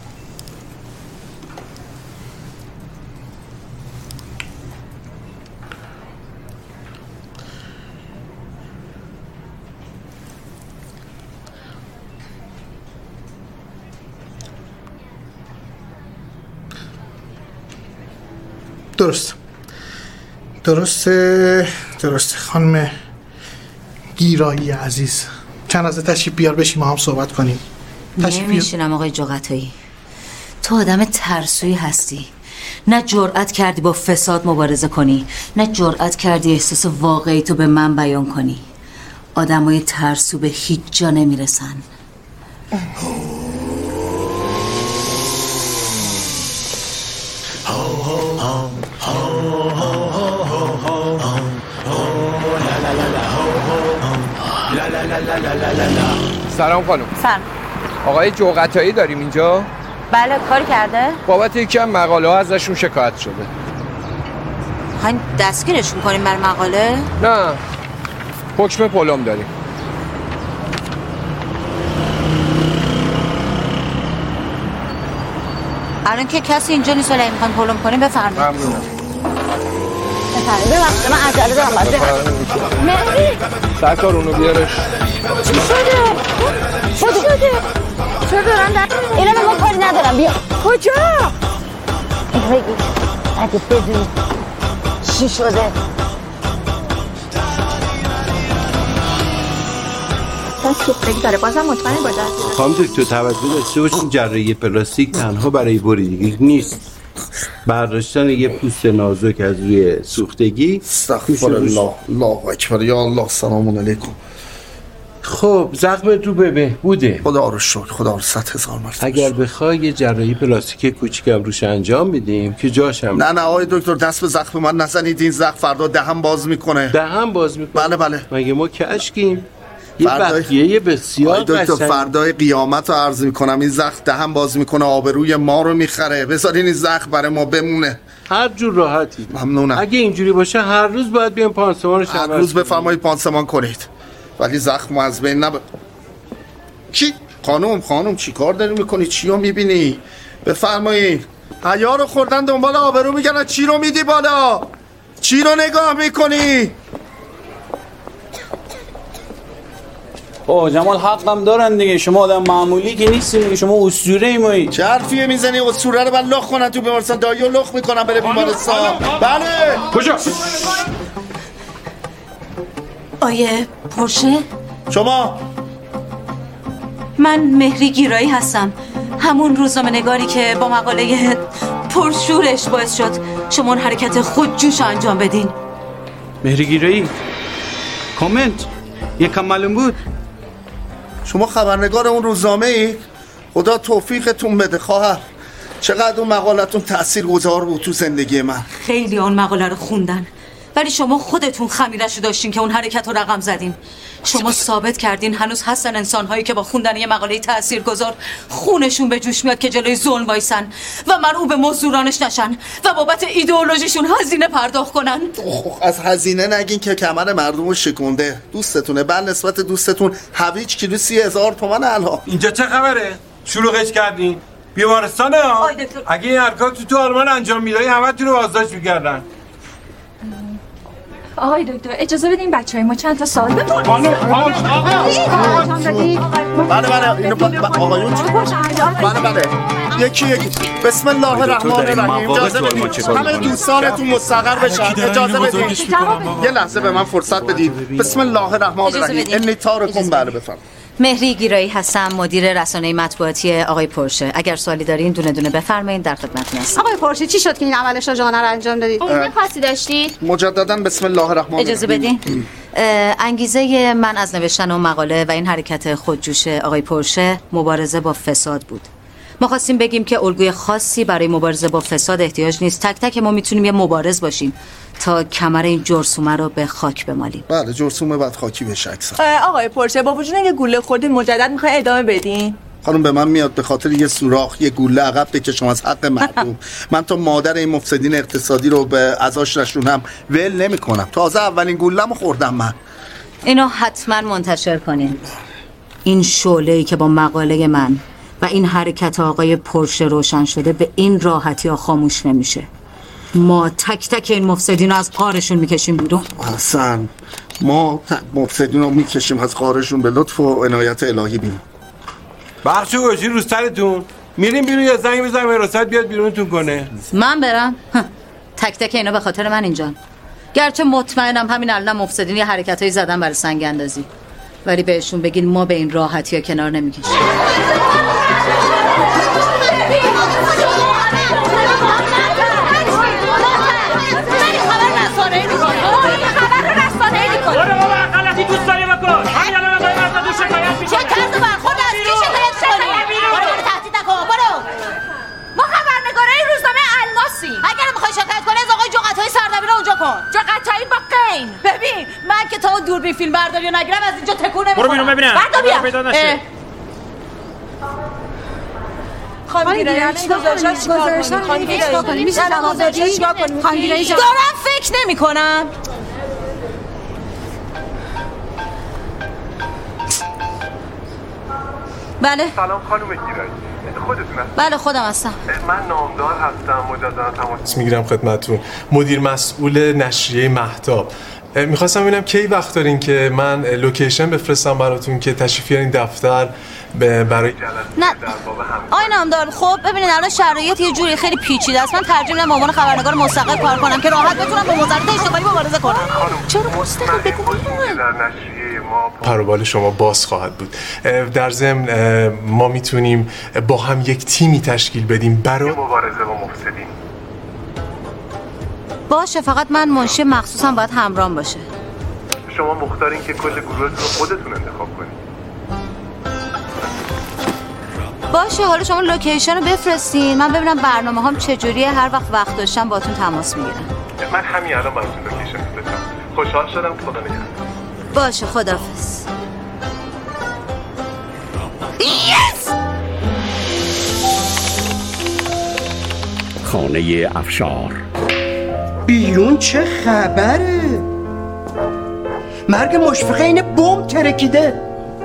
درست درسته درسته خانم گیرایی عزیز، چند از تشریف بیار بشیم ما هم صحبت کنیم. نمیشینم آقای جغتایی، تو آدم ترسویی هستی. نه جرأت کردی با فساد مبارزه کنی، نه جرأت کردی احساس واقعی تو به من بیان کنی. آدمای ترسو به هیچ جا نمیرسن. سلام خانم. سلام. آقای جوقتایی داریم اینجا؟ بله کار کرده؟ بابت یکی از مقاله ها ازشون شکایت شده. خواهین دستگیرشون کنیم بر مقاله؟ نه حکم پلم داریم. الان که کسی اینجا نیست ولی میخواین پلم کنیم بفرمایید. ممنونم. بفرمایید. ببخشید من عجله دارم باید مهری سرکار اونو بیارش. چی شده؟ چی شده؟ چرا دارن در؟ اینا ما کاری ندارم بیا. کجا؟ بگی اگه بدونی چی شده. سوختگی داره بازم مطمئن باشه. خانم دکتر توجه داشته باشین جراحی پلاستیک تنها برای بریدگی نیست. برداشتن یه پوست نازک از روی سوختگی. استغفر الله الله اکبر یا الله سلام علیکم. خب زخم تو به بهبوده. خدا رو شکر خدا رو صد هزار مرتبه. اگر بخوای یه جراحی پلاستیک کوچیکم روش انجام بدیم که جاشم. نه نه آقای دکتر دست به زخم من نزنید. این زخم فردا دهن باز میکنه. دهن باز میکنه؟ بله بله. مگه ما کشکیم؟ یه بقیه بسیار دکتر قشنگ. فردای قیامت رو عرض میکنم این زخم دهن باز میکنه آبروی ما رو میخره. بذارین این زخم برای ما بمونه. هر جور راحتی. ممنونم. اگه اینجوری باشه هر روز باید بیام پانسمانش هر روز بفرمایید پانسمان کنید ولی زخم از بین نب... چی؟ خانم خانم چی کار داری میکنی؟ چی رو میبینی؟ بفرمایید. عیار رو خوردن دنبال آبرو میگن چی رو میدی بالا؟ چی رو نگاه میکنی؟ اوه جمال حقم دارن دیگه. شما آدم معمولی که نیستیم دیگه. شما اسطوره ای مایی. چه حرفیه میزنی؟ اسطوره رو بر لخ کنن تو بیمارستان. داییو لخ میکنن بره بیمارستان. بله کجا؟ آیه پرشه؟ شما؟ من مهری گیرایی هستم. همون روزنامه نگاری که با مقاله پرشورش باعث شد شما اون حرکت خودجوش انجام بدین. مهری گیرایی؟ کامنت یکم معلوم بود. شما خبرنگار اون روزنامه ای؟ خدا توفیقتون بده خواهر. چقدر اون مقالتون تأثیر گذار بود تو زندگی من. خیلی اون مقاله رو خوندن ولی شما خودتون خمیرشو داشتین که اون حرکت رو رقم زدین. شما ثابت کردین هنوز هستن انسان‌هایی که با خوندن یه مقاله تاثیرگذار خونشون به جوش میاد که جلوی ظلم وایسن و مرعوب مزدورانش نشن و بابت ایدئولوژیشون هزینه پرداخت کنن. از هزینه نگین که کمر مردم رو شکونده. دوستتونه بل نسبت دوستتون هویج کیلو سی هزار تومن الان. اینجا چه خبره؟ شلوغش کردین؟ بیمارستانه ها؟ اگه این حرکات تو تو آلمان انجام میدادی همه تون رو بازداشت میکردن. آقای دکتر اجازه بدین بچهای ما چند تا سوال بپرسن. خانم بله بله اینو آقایون بله بله یکی یکی بسم الله الرحمن الرحیم. اجازه بدید همه دوستانتون مستقر بشن. اجازه بدید یه لحظه به من فرصت بدید. بسم الله الرحمن الرحیم. انی تارکم بله بفرم. مهری گیرایی هستم، مدیر رسانه مطبوعاتی آقای پورشه. اگر سوالی دارین دونه دونه بفرمایید، در خدمتتون هستم. آقای پورشه چی شد که این اولش راجعانه رو انجام دادید؟ اون خاصی داشتید؟ مجددا بسم الله الرحمن الرحیم. اجازه بدین. انگیزه من از نوشتن اون مقاله و این حرکت خودجوش آقای پورشه مبارزه با فساد بود. ما خواستیم بگیم که الگوی خاصی برای مبارزه با فساد احتیاج نیست. تک تک ما میتونیم یه مبارز باشیم تا کمر این جرثومه رو به خاک بمالیم. بله جرثومه بعد خاکی بشه اکثر. آقای پورشه با وجود اینکه گوله خوردین مجدد میخواین ادامه بدین؟ خانم به من میاد به خاطر یه سوراخ یه گوله عقب بکشم از حق مردم. من تا مادر این مفسدین اقتصادی رو به عزاش نشونم ول نمیکنم. تازه اولین گوله‌مو خوردم من. اینو حتما منتشر کنین. این شعله‌ای که با مقاله من و این حرکت آقای پورشه روشن شده به این راحتی ها خاموش نمیشه. ما تک تک این مفسدین رو از قارشون میکشیم بیرون. حسن ما مفسدین رو میکشیم از قارشون به لطف و عنایت الهی بیرون. بخش گوشی رو سرتون میریم بیرون یا زنگ بزنم حراست بیاد بیرونتون کنه؟ من برم؟ تک تک اینا به خاطر من اینجان. گرچه مطمئنم همین الان مفسدین یه حرکتایی زدن برای سنگ اندازی، ولی بهشون بگین ما به این راحتی ها کنار نمیکشیم. جقتایی با قین. ببین من که تا دوربین فیلم برداری نگیرم از اینجا تکون نمیخورم. برو بیرون ببینم. بردا پیدا نشه. خانم گیرایی چیکار کنیم؟ میشه نمازاجی چیکار کنیم؟ خانم گیرایی دارم فکر نمی‌کنم. بله. سلام خانم گیرایی. خودتون هستید؟ بله خودم هستم. من نامدار هستم، مجددا تماس میگیرم خدمتتون. مدیر مسئول نشریه مهتاب. میخواستم ببینم کی وقت دارین که من لوکیشن بفرستم براتون که تشریف بیارین دفتر برای جلسه نه. در باب هم. آی نامدار خب ببینید الان شرایط یه جوری خیلی پیچیده است. من ترجیح میدم به عنوان خبرنگار مستقل کار کنم که راحت بتونم با وزارت اجتماعی مبارزه کنم. چرا مستقل بگو؟ در نشریه ما پروبال شما باز خواهد بود. در ضمن ما میتونیم با هم یک تیمی تشکیل بدیم برای مبارزه با مفسدین. باشه، فقط من منشی مخصوصم باید همراهم باشه. شما مختارین که کل گروهتون رو خودتون انتخاب کنید. باشه، حالا شما لوکیشن رو بفرستین من ببینم برنامه هم چجوریه. هر وقت وقت داشتم باهاتون تماس میگیرم. من همین الان براتون لوکیشن میفرستم. خوشحال شدم. خدا نگهدار. باشه، خداحافظ. یس! خانه افشار. بیرون چه خبره؟ مرگ مشفقه این بمب ترکیده.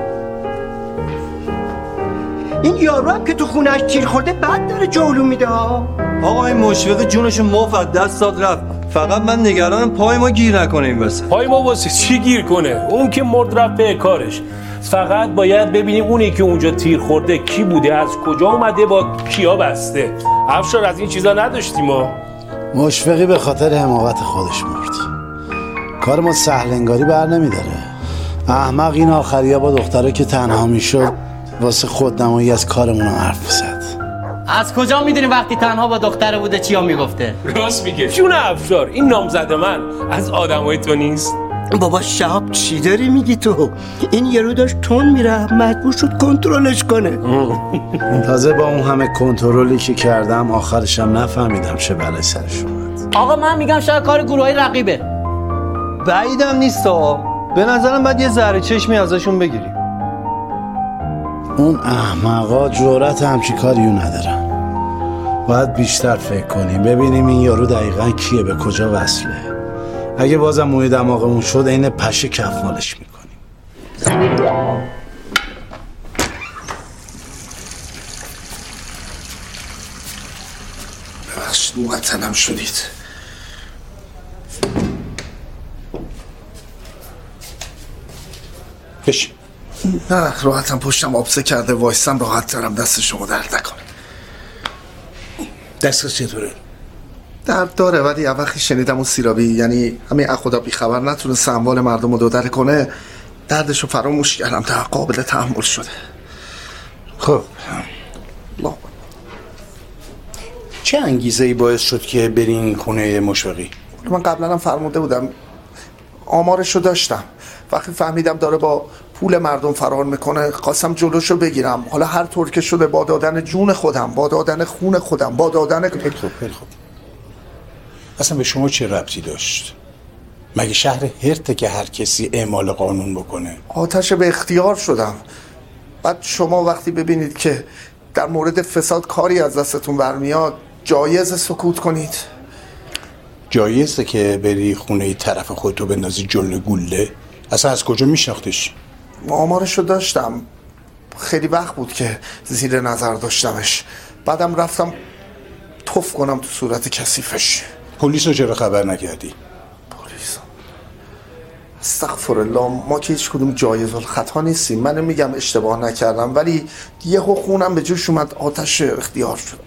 این یارو هم که تو خونهش تیر خورده بعد داره جولو میده ها. آقا این مشفقه جونشو مفت دست داد رفت. فقط من نگرانم پای ما گیر نکنه این واسه. پای ما واسه چی گیر کنه؟ اون که مرد رفت به کارش. فقط باید ببینیم اونی که اونجا تیر خورده کی بوده، از کجا اومده، با کیا بسته. افشار از این چیزا نداشتیم ما. مشفقی به خاطر حماقت خودش مرد. کار ما سهل انگاری بر نمیداره. احمق این آخریا با دختره که تنها میشد واسه خودنمایی از کارمون حرف زد. از کجا میدونی وقتی تنها با دختره بوده چیا میگفته؟ راست میگه. جون افشار این نامزد من از آدمای تو نیست؟ بابا شهاب چی داری میگی تو؟ این یارو داشت تون میره مجبور شد کنترلش کنه. تازه با اون همه کنترلی که کردم آخرشم نفهمیدم چه بلایی سرش اومد. آقا من میگم شاید کار گروهای رقیبه. بعیدم نیست ها. به نظرم باید یه ذره چشمی ازشون بگیریم. اون احمقا جرأت همچی کاریو ندارن. باید بیشتر فکر کنیم ببینیم این یارو دقیقاً کیه، به کجا وصله. اگه بازم موی دماغمون شد این پشه کفمالش میکنیم. ببخشید موطنم شدید. بشین. نه راحتم، پشتم آبسه کرده وایستم راحت ترم، دست شما درد نکنه. دستت چطوره؟ درد داره ولی یه وقتی شنیدم اون سیرابی یعنی همین خدا بی خبر نتونست اموال مردم رو دودره کنه، دردشو فراموش کردم، تا قابل تحمل شده. خب چه انگیزه‌ای باعث شد که برین خونه مشفقی؟ من قبلا هم فرموده بودم، آمارشو داشتم. وقتی فهمیدم داره با پول مردم فرار میکنه خواستم جلوشو بگیرم. حالا هر طور که شده با دادن جون خودم، با دادن خون خودم، با دادن خیلی خوب خیلی خوب. اصلا به شما چه ربطی داشت؟ مگه شهر هرته که هر کسی اعمال قانون بکنه؟ آتش به اختیار شدم. بعد شما وقتی ببینید که در مورد فساد کاری از دستتون برمیاد جایز سکوت کنید. جایزه که بری خونه طرف خودتو بندازی جلو گوله؟ اصلا از کجا میشناختش؟ آمارشو داشتم، خیلی وقت بود که زیر نظر داشتمش. بعدم رفتم توف کنم تو صورت کثیفش. پلیس رو چرا خبر نکردی؟ پلیس استغفرالله، ما که هیچ کدوم جایز الخطا نیستیم. من میگم اشتباه نکردم ولی یهو خونم به جوش اومد، آتش اختیار شد.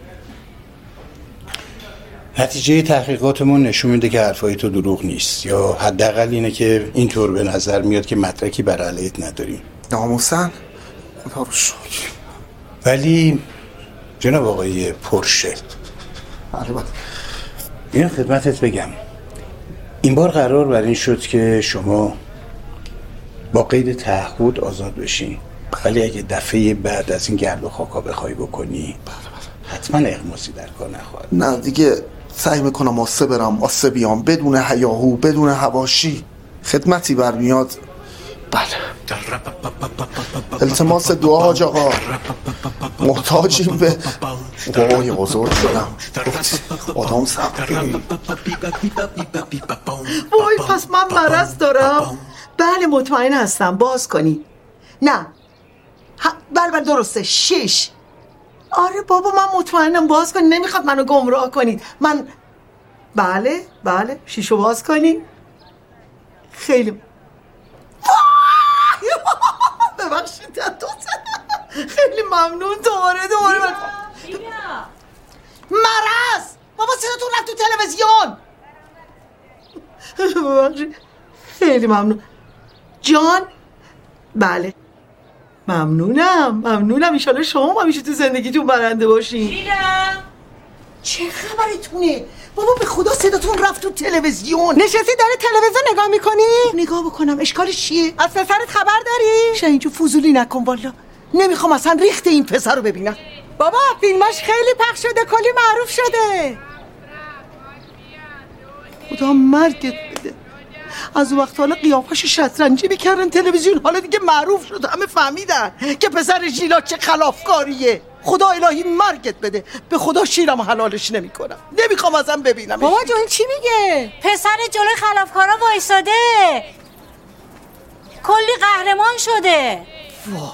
نتیجه تحقیقاتمون نشون میده که حرفای تو دروغ نیست، یا حداقل اینه که اینطور به نظر میاد که مدرکی بر علیت نداریم. ناموسن خدا رو شکر. ولی جناب آقای پورشه، البته این خدمتت بگم، این بار قرار بر این شد که شما با قید تعهد آزاد بشین، ولی اگه دفعه بعد از این گرد و خاکا بخوای بکنی حتما اغماسی در کار نخواهد. نه دیگه سعی میکنم آسه برم آسه بیام، بدون هیاهو، بدون حواشی. خدمتی برمیاد. بله. التماس دعا حاج آقا، محتاجیم به دعای بزرگ شدم. آدم سبقی. وای پس من مرض دارم؟ بله مطمئن هستم. باز کنی. نه بله بله درسته. شش. آره بابا من مطمئنم. باز کنی، نمیخواد منو گمراه کنید. من بله بله شیشو باز کنی. خیلی ببخشید خیلی ممنون. دوباره دوباره مرض بابا صداتون رفت تو تلویزیون. ببخشید خیلی ممنون. جان بله ممنونم ممنونم. ایشالا شما هم همیشه تو زندگیتون برنده باشین. شیرم چه خبرتونه؟ بابا به خدا صداتون رفت تو تلویزیون. نشستی داره تلویزیون نگاه میکنی؟ نگاه بکنم اشکالش چیه؟ از پسرت خبر داری؟ شه اینجور فضولی نکن والا. نمیخوام اصلا ریخت این پسر رو ببینم. بابا فیلماش خیلی پخش شده، کلی معروف شده. خدا مرگت بده. از وقت حالا قیافش شطرنجی میکردن تلویزیون، حالا دیگه معروف شد، همه فهمیدن که پسر ژیلا چه خلافکاریه. خدا الهی مرگت بده. به خدا شیرم حلالش نمیکنم، نمیخوام ازم ببینم. بابا جون چی میگه؟ پسر جلوی خلافکارا وایساده، کلی قهرمان شده. وا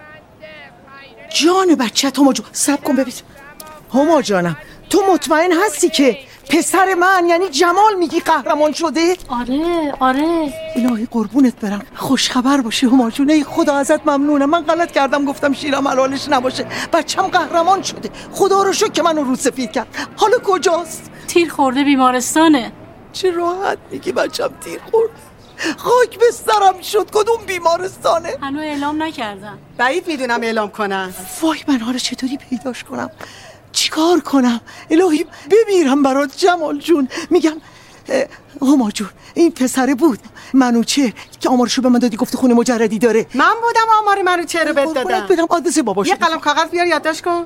جان بچه هما جون سب کن ببین. هما جانم تو مطمئن هستی که پسر من یعنی جمال میگی قهرمان شده؟ آره آره. الهی قربونت برم، خوش خبر باشی هما جون. ای خدا ازت ممنونم. من غلط کردم گفتم شیرم حلالش نباشه. بچم قهرمان شده، خدا رو شکر که منو رو سفید کرد. حالا کجاست؟ تیر خورده بیمارستانه. چه راحت میگی بچم تیر خورده. خاک بسترم شد. کدوم بیمارستانه؟ هنوز اعلام نکردن. بعید میدونم اعلام کنن. وای من حالا چطوری پیداش کنم؟ چیکار کنم؟ الهی بمیرم برات جمال جون. میگم هما جون این پسره بود منوچهر که آمارشو به من دادی، گفته خونه مجردی داره. من بودم آمار منوچهر رو بهت دادم. بدم آدرس باباشو. یه قلم کاغذ بیار یادداشت کن.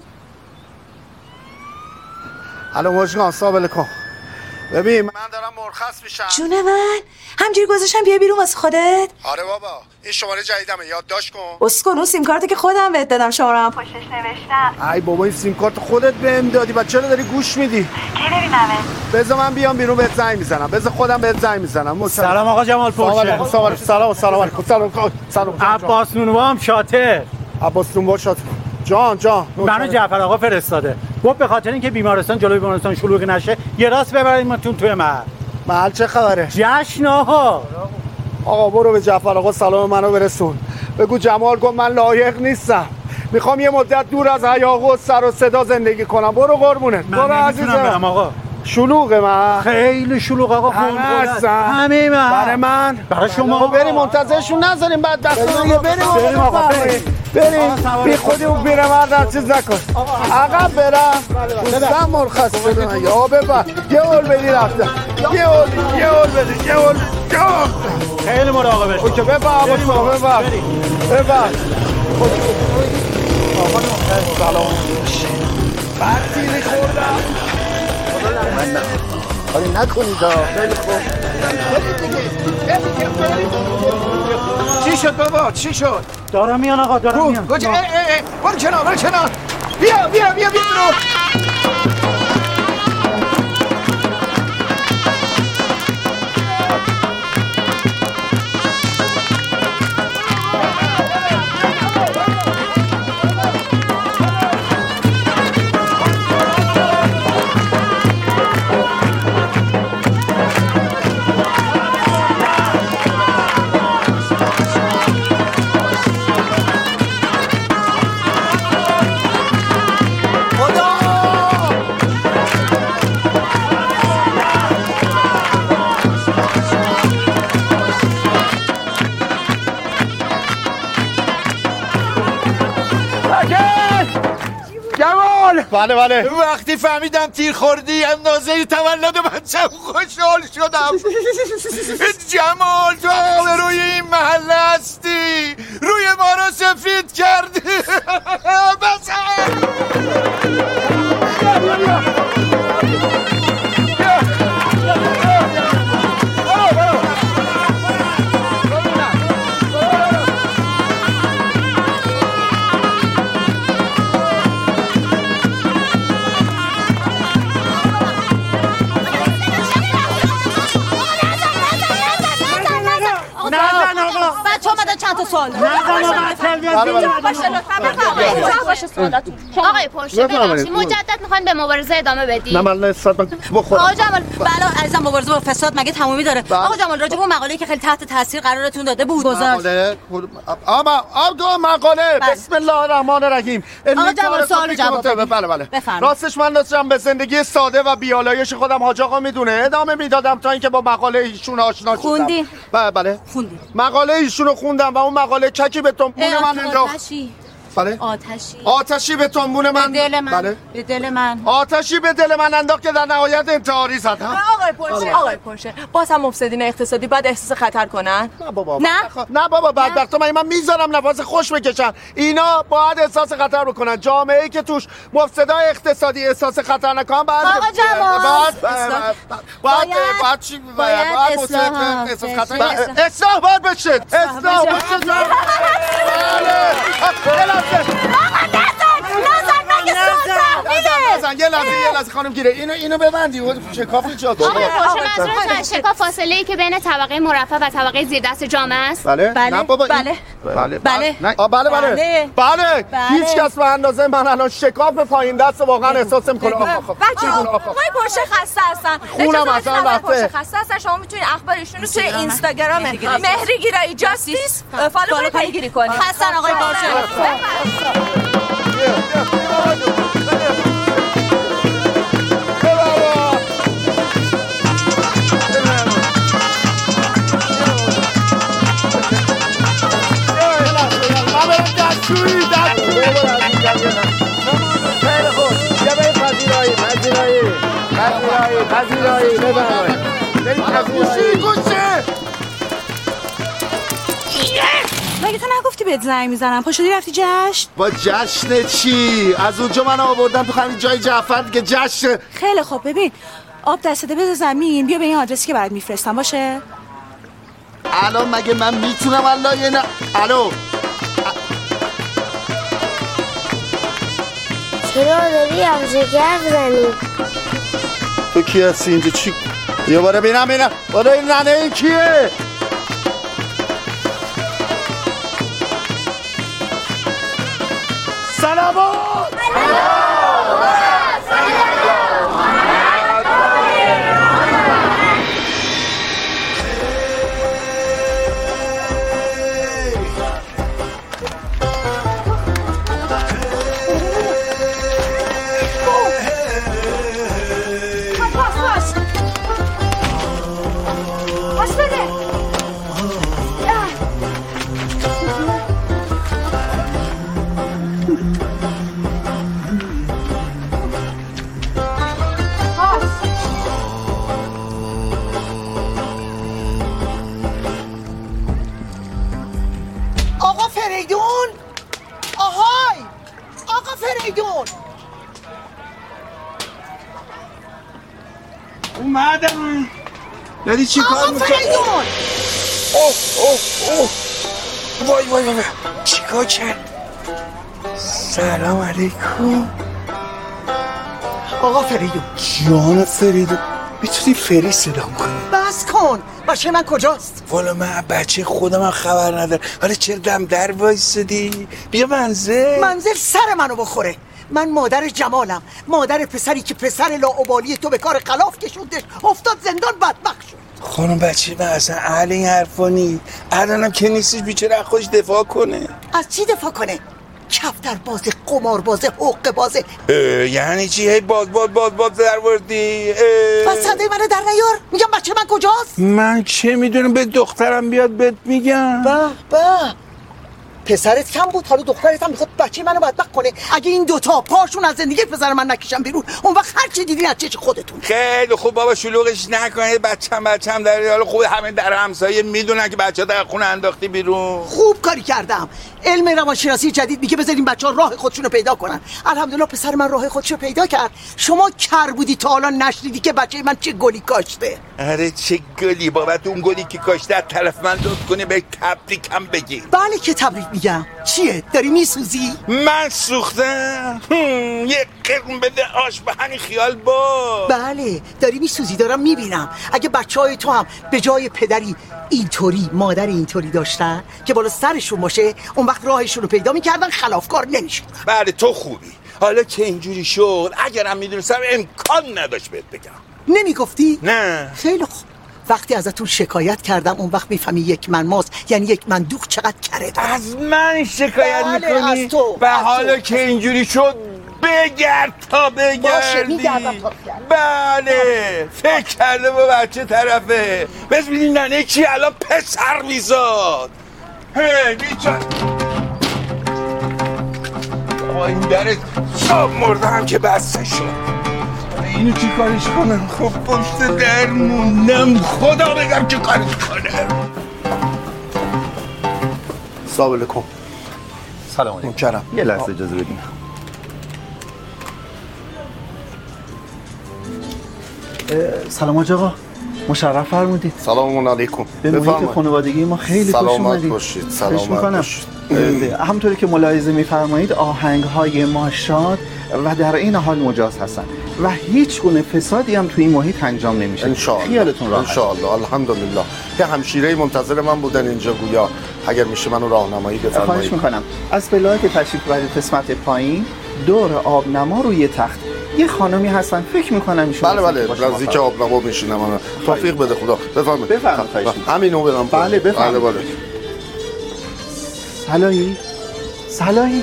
الو مشکان سلام کن. ببین من دارم مرخص میشم. جون من همجوری گذاشتم بیا بیرون واسه خودت. آره بابا این شماره جدیدمه، یادداشت کن. اسکن اون سیم کارتو که خودم بهت دادم، شماره هم پشتش نوشتم. ای بابا این سیم کارت خودت بهم دادی، بعد چرا داری گوش میدی؟ کی ببینمه؟ بذار من بیام بیرون بهت زنگ میزنم. بذار خودم بهت زنگ میزنم. سلام آقا جمال پورشه. سلام سلام سلام علیکم. سلام سلام. عباس نونوام شاطر. عباس نونوام شاطر. جان جان منو جعفر آقا فرستاده. گفت به خاطر اینکه بیمارستان جلوی بیمارستان شلوغ نشه یه راست ببریم تو توی محل. محل چه خبره؟ جشن آقا. آقا برو به جعفر آقا سلام منو برسون. بگو جمال گفت من لایق نیستم، میخوام یه مدت دور از حیا و سر و صدا زندگی کنم. برو قربونت، برو عزیزم. من برم آقا. شلوغه من خیلی شلوغ آقا. همه هستن. همه من. برای من، برای شما. بریم منتظرشون نذاریم بعد دستون رو بریم. بریم آقا بریم. بریم بی خودی اون بیره من چیز نکن. عقب برم بودم مرخص بدون یا ببر یه اول بدی رفتم یه اول یه اول بدی یه اول خیلی مراقبه اوکی ببر ببر ببر ببر آقا سلام بعد تیری خوردم من نه کاری نکنید خیلی خوب چی شد بابا چی شد دارم میان آقا دارم میان برو کنار برو کنار بیا بیا بیا بیا برو بله بله وقتی فهمیدم تیر خوردی اندازه تولد بچه‌م خوشحال شدم. جمال تو به روی این محله هستی، روی ما رو سفید کردی. بسر چند تا سوال آقای پرشه ببخشید مجدد میخواین به مبارزه ادامه بدید؟ نه من استاد بخورم. آقا جمال بله عزیزم مبارزه با فساد مگه تمومی داره؟ آقا جمال راجع به اون مقاله‌ای که خیلی تحت تاثیر قرارتون داده بود مقاله اما آقا مقاله بسم الله الرحمن الرحیم. آقا جمال سوال جواب بله بله راستش من داشتم به زندگی ساده و بیالایش خودم حاج آقا میدونه ادامه میدادم تا اینکه با مقاله ایشون آشنا شدم. خوندی؟ بله بله خوندی. مقاله ایشونو خوندم و اون مقاله چکی به تنبون من انداخت. بله آتشی آتشی به تنبون من به دل من بله به دل من آتشی به دل من انداخت که در نهایت انتحاری زد. آقای پرشه آقای پرشه باز هم مفسدین اقتصادی باید احساس خطر کنن؟ نه بابا نه نه بابا بدبختا من من میذارم نفس خوش بکشن. اینا باید احساس خطر بکنن. جامعه‌ای که توش مفسدای اقتصادی احساس خطر نکنن بعد آقا جواد باید باید چی باید احساس خطر اصلاح باید بشه اصلاح بشه. نزن یه لحظه یه لحظه خانم گیره اینو اینو ببندی شکاف ایجاد آقای پرشه منظورتون از شکاف فاصله ای که بین طبقه مرفه و طبقه زیر دست جامعه است؟ بله بله بابا بله بله بله بله بله بله هیچ کس به اندازه من الان شکاف پایین دست واقعا احساس می‌کنه. بچه‌ها آقای پرشه خسته هستن خونم اصلا رفته خسته هستن. شما میتونید اخبارشون رو توی اینستاگرام مهری گیرایی جاستیس فالو پیگیری کنید. هستن آقای پرشه. خیلی خوب بیا بریم پذیرایی پذیرایی پذیرایی پذیرایی ببرمایید بریم پذیرایی گوشه. مگه تو نگفتی بهت زنگ میزنم پا شدی رفتی جشن؟ با جشن چی؟ از اونجا من آوردم تو همین جای جعفر که جشن. خیلی خوب ببین آب دستته بذار زمین بیا به این آدرسی که برات میفرستم باشه. الان مگه من میتونم الله یه نه الو چرا داری همجگر زنی؟ تو کی هستی اینجا چی؟ یه باره بینم بینم باره این ننه این کیه؟ سلامات پاس بده. آقا فریدون، آهای آقا فریدون اومدم. داری چی کار میکنی؟ آقا فریدون اوه اوه اوه وای وای وای چی کار کرد؟ سلام علیکم. آقا فریدون. جان فریدون، میتونی فری صدام کنی؟ بس کن. بچه من کجاست؟ والا من بچه خودم هم خبر ندارم. حالا چرا دم در وایسادی؟ بیا منزل. منزل سر منو بخوره. من مادر جمالم، مادر پسری که پسر لاابالی تو به کار خلاف کشوندش، افتاد زندان، بدبخت شد. خانم بچه من اصلا اهل این حرفا نی. الانم که نیستش بیچاره از خودش دفاع کنه. از چی دفاع کنه؟ کفتر بازه، قمار بازه، حقه بازه. یعنی چی؟ هی باز باز باز باز در وردی؟ بس صدای منو در نیار. میگم بچه من کجاست؟ من چه میدونم، به دخترم بیاد بهت میگم. به به پسرت کم بود، حالا دخترت هم میخواد بچه منو بدبخت کنه. اگه این دوتا پاشون از زندگی پسر من نکشن بیرون، اون وقت هر چی دیدین از چش خودتون. خیلی خوب بابا، شلوغش نکنید. بچه‌م بچه‌م در حال خوب، همه در همسایه میدونن که بچه‌ها در خونه انداختی بیرون. خوب کاری کردم. علم روانشناسی جدید میگه بذارین بچه‌ها راه خودشونو پیدا کنن. الحمدلله پسر من راه خودشو پیدا کرد. شما کر بودی تا حالا نشنیدی که بچه من چه گلی کاشته. آره چه گلی بابت اون گلی که کاشته از طرف من لطف کنی به تبریکم بگی. بله که تبریک میگم. چیه؟ داری میسوزی؟ من سوختم؟ یه قرم بده آش به همین خیال با. بله داری میسوزی، دارم میبینم. اگه بچه های تو هم به جای پدری اینطوری مادر اینطوری داشتن که بالا سرشون باشه، اون وقت راهشون رو پیدا میکردن، خلافکار نمیشدن. بله تو خوبی. حالا که اینجوری شد، اگرم میدونستم امکان نداشت بهت بگم. نمیگفتی؟ نه. خیلی خوب. وقتی ازتون شکایت کردم اون وقت میفهمی یک من ماست، یعنی یک من دوغ چقدر کره داره. از من شکایت بله میکنی؟ از تو. و حالا که اینجوری شد بگرد تا بگردی. باشه میگردم تا بگردم. بله فکر کرده با بچه طرفه. بس بیدی ننه کی الان پسر میزاد. هی بیچار با این درت صاب مردم که بسته شد. اینو چی کارش کنم؟ خب پشت در موندم، خدا بگم چه کارش کنم. سلام علیکم. سلام علیکم. مکرم. یه لحظه اجازه بدین. سلام حاج آقا، مشرف فرمودید. سلام علیکم. به محیط خانوادگی ما خیلی خوش اومدید. سلامت باشید. سلامت باشید. همونطوری که ملاحظه می‌فرمایید آهنگ های ما شاد و در این حال مجاز هستن و هیچ گونه فسادی هم توی این محیط انجام نمیشه. انشاءالله. خیالتون راحت. انشاءالله. الحمدلله. یه همشیره منتظر من بودن اینجا، گویا اگر میشه منو راهنمایی بفرمایید. خواهش میکنم. از بلاک که تشریف ببرید قسمت پایین، دور آبنما روی تخت یه خانمی هستن، فکر میکنم ایشون. بله بله نزدیک آبنما میشینم من. توفیق بده خدا. بفرمایید. بفرمایید. همینو بدم. بله بفرمایید. بله بله. سلایی سلایی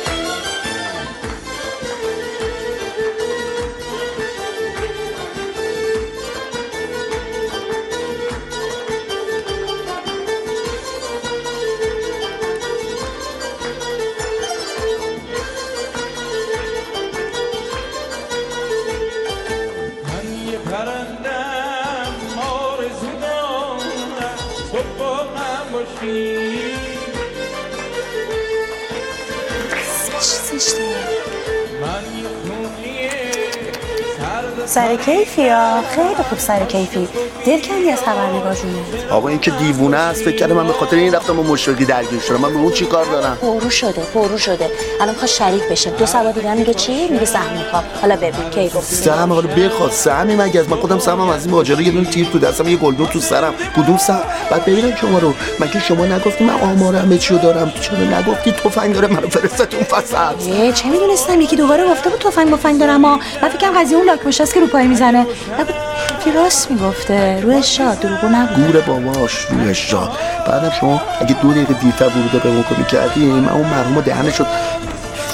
سر کیفی ها، خیلی خوب سر کیفی. دل کندی از خبرنگار جونه. آقا این که دیوونه است، فکر کنم من به خاطر این رفتم با مشرکی درگیر شدم. من به اون چی کار دارم؟ پرو شده پرو شده الان میخواد شریک بشه. دو سوال دیگه میگه چی؟ میگه سهم میخوام. حالا ببین کی گفت سهم. حالا بخواد سهمی مگه از من خودم سهمم از این ماجرا، یه دونه تیر تو دستم، یه گلدون تو سرم. کدوم سهم؟ بعد ببینم شما رو، مگه شما نگفتی من آمار همه چی رو دارم؟ چرا نگفتی تفنگ داره منو فرستتون فساد؟ چه میدونستم یکی دوباره گفته بود تفنگ مفنگ دارم. ما من فکرم قضیه اون لاک پشت که رو پای میزنه. کی راست میگفته؟ روی شاد دروغو نگو. گور باباش روی شاد. بعدم شما اگه دو دقیقه دیرتر ورود به اون می‌کردی، من اون مرحوم دهنشو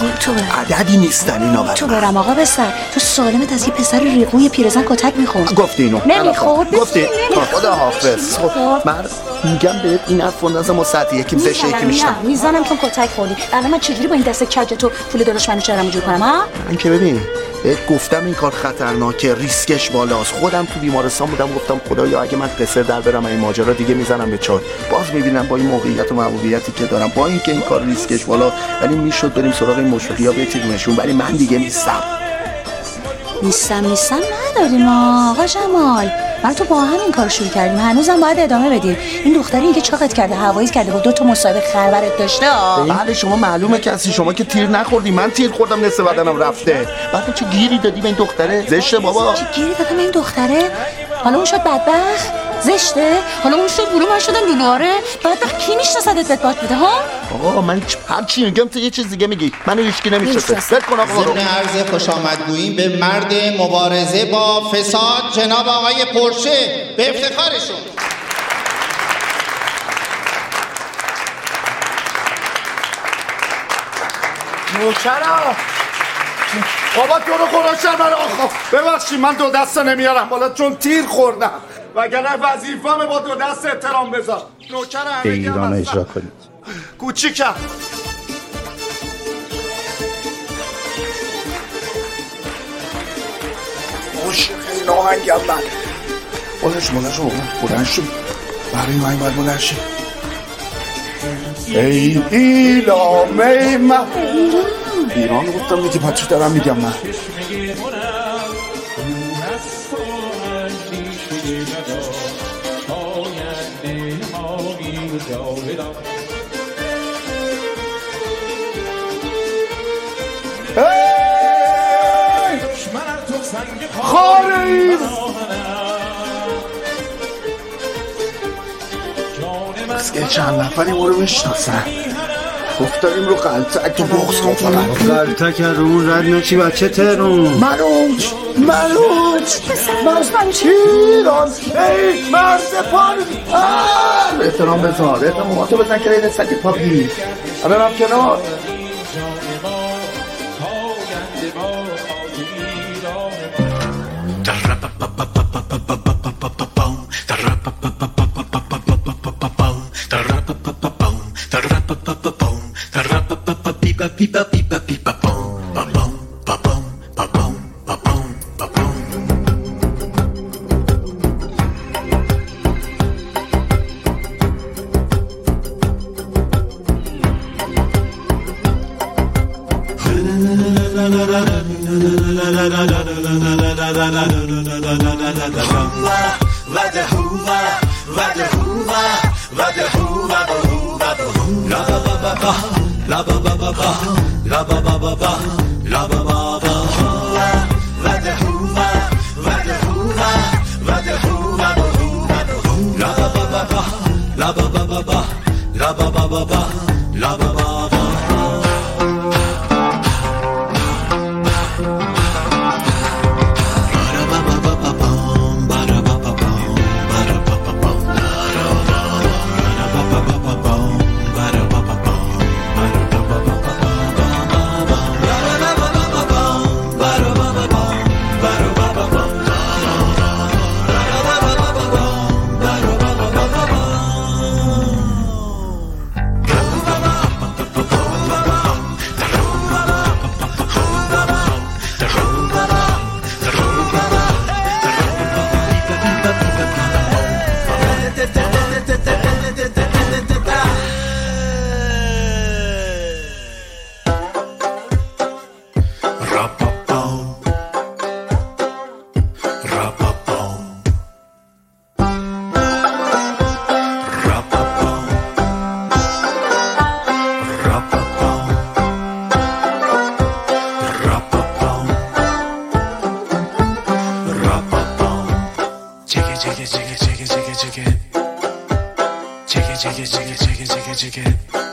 تو برم عددی نیستن اینا برای تو برم آقا بسر تو سالمت از یه پسر ریقوی پیرزن کتک میخورد. گفتی اینو نمیخورد گفتی خدا حافظ. من میگم بهت این حرف نزن ما ساعت یکیم زشه یکی میشتم میزنم چون کتک خوردی. الان من چجوری با این دست کج تو پول داداش منو چرا جور کنم ها؟ من که ببین بهت گفتم این کار خطرناکه، ریسکش بالاست. خودم تو بیمارستان بودم گفتم خدایا اگه من قصر در برم این ماجرا دیگه میزنم به چای. باز میبینم با این موقعیت و محبوبیتی که دارم با اینکه این کار ریسکش بالا ولی میشد بریم سراغ این مشفقی‌ها بتیمشون، ولی من دیگه نیستم. نیستم نیستم نداریم آقا جمال. من تو با هم این کار شروع کردیم، هنوزم باید ادامه بدیم. این دختری اینکه چاقت کرده هواییت کرده بود دو تا مصاحبه خربرت داشته. بله شما معلومه کسی شما که تیر نخوردی، من تیر خوردم نصف بدنم رفته. بعد چه گیری دادی به این دختره؟ زشته بابا. چه گیری دادم به این دختره؟ حالا اون شد بدبخت؟ زشته؟ حالا اون شد بلو من شدم لولاره؟ بدبخت کی میشناسدت بهت بات بده ها؟ آقا من هر چی میگم تو یه چیز دیگه میگی. منو هیچ کی نمیشناسه. فکر کن آقا. ضمن عرض خوشامدگویی به مرد مبارزه با فساد جناب آقای پورشه به افتخارشون. نوکرم بابا تو رو خدا شرمن آخا ببخشید من دو دسته نمیارم بالا چون تیر خوردم وگرنه وظیفه‌مه با دو دست احترام بذار. نوکرم به ایران اجرا کنید. کوچیکم خوش خیلی ناهنگم من بلنش بلنش بلنش برای من باید بلنش. ای ایلام ای من ایران گفتم میگه بچه دارم میگم من خاریز بس که چند نفری ما رو بشناسن گفتاریم رو قلتک تو بغز کن فلن قلتک رو اون رد نچی بچه ترون منوچ منوچ منوچ ایران ای مرد پاری احترام بذار احترام ما تو بزن که رید سکی پاپی همه هم کنار Check it, check it, check it, check it, check it, check it, check it, check it, check it.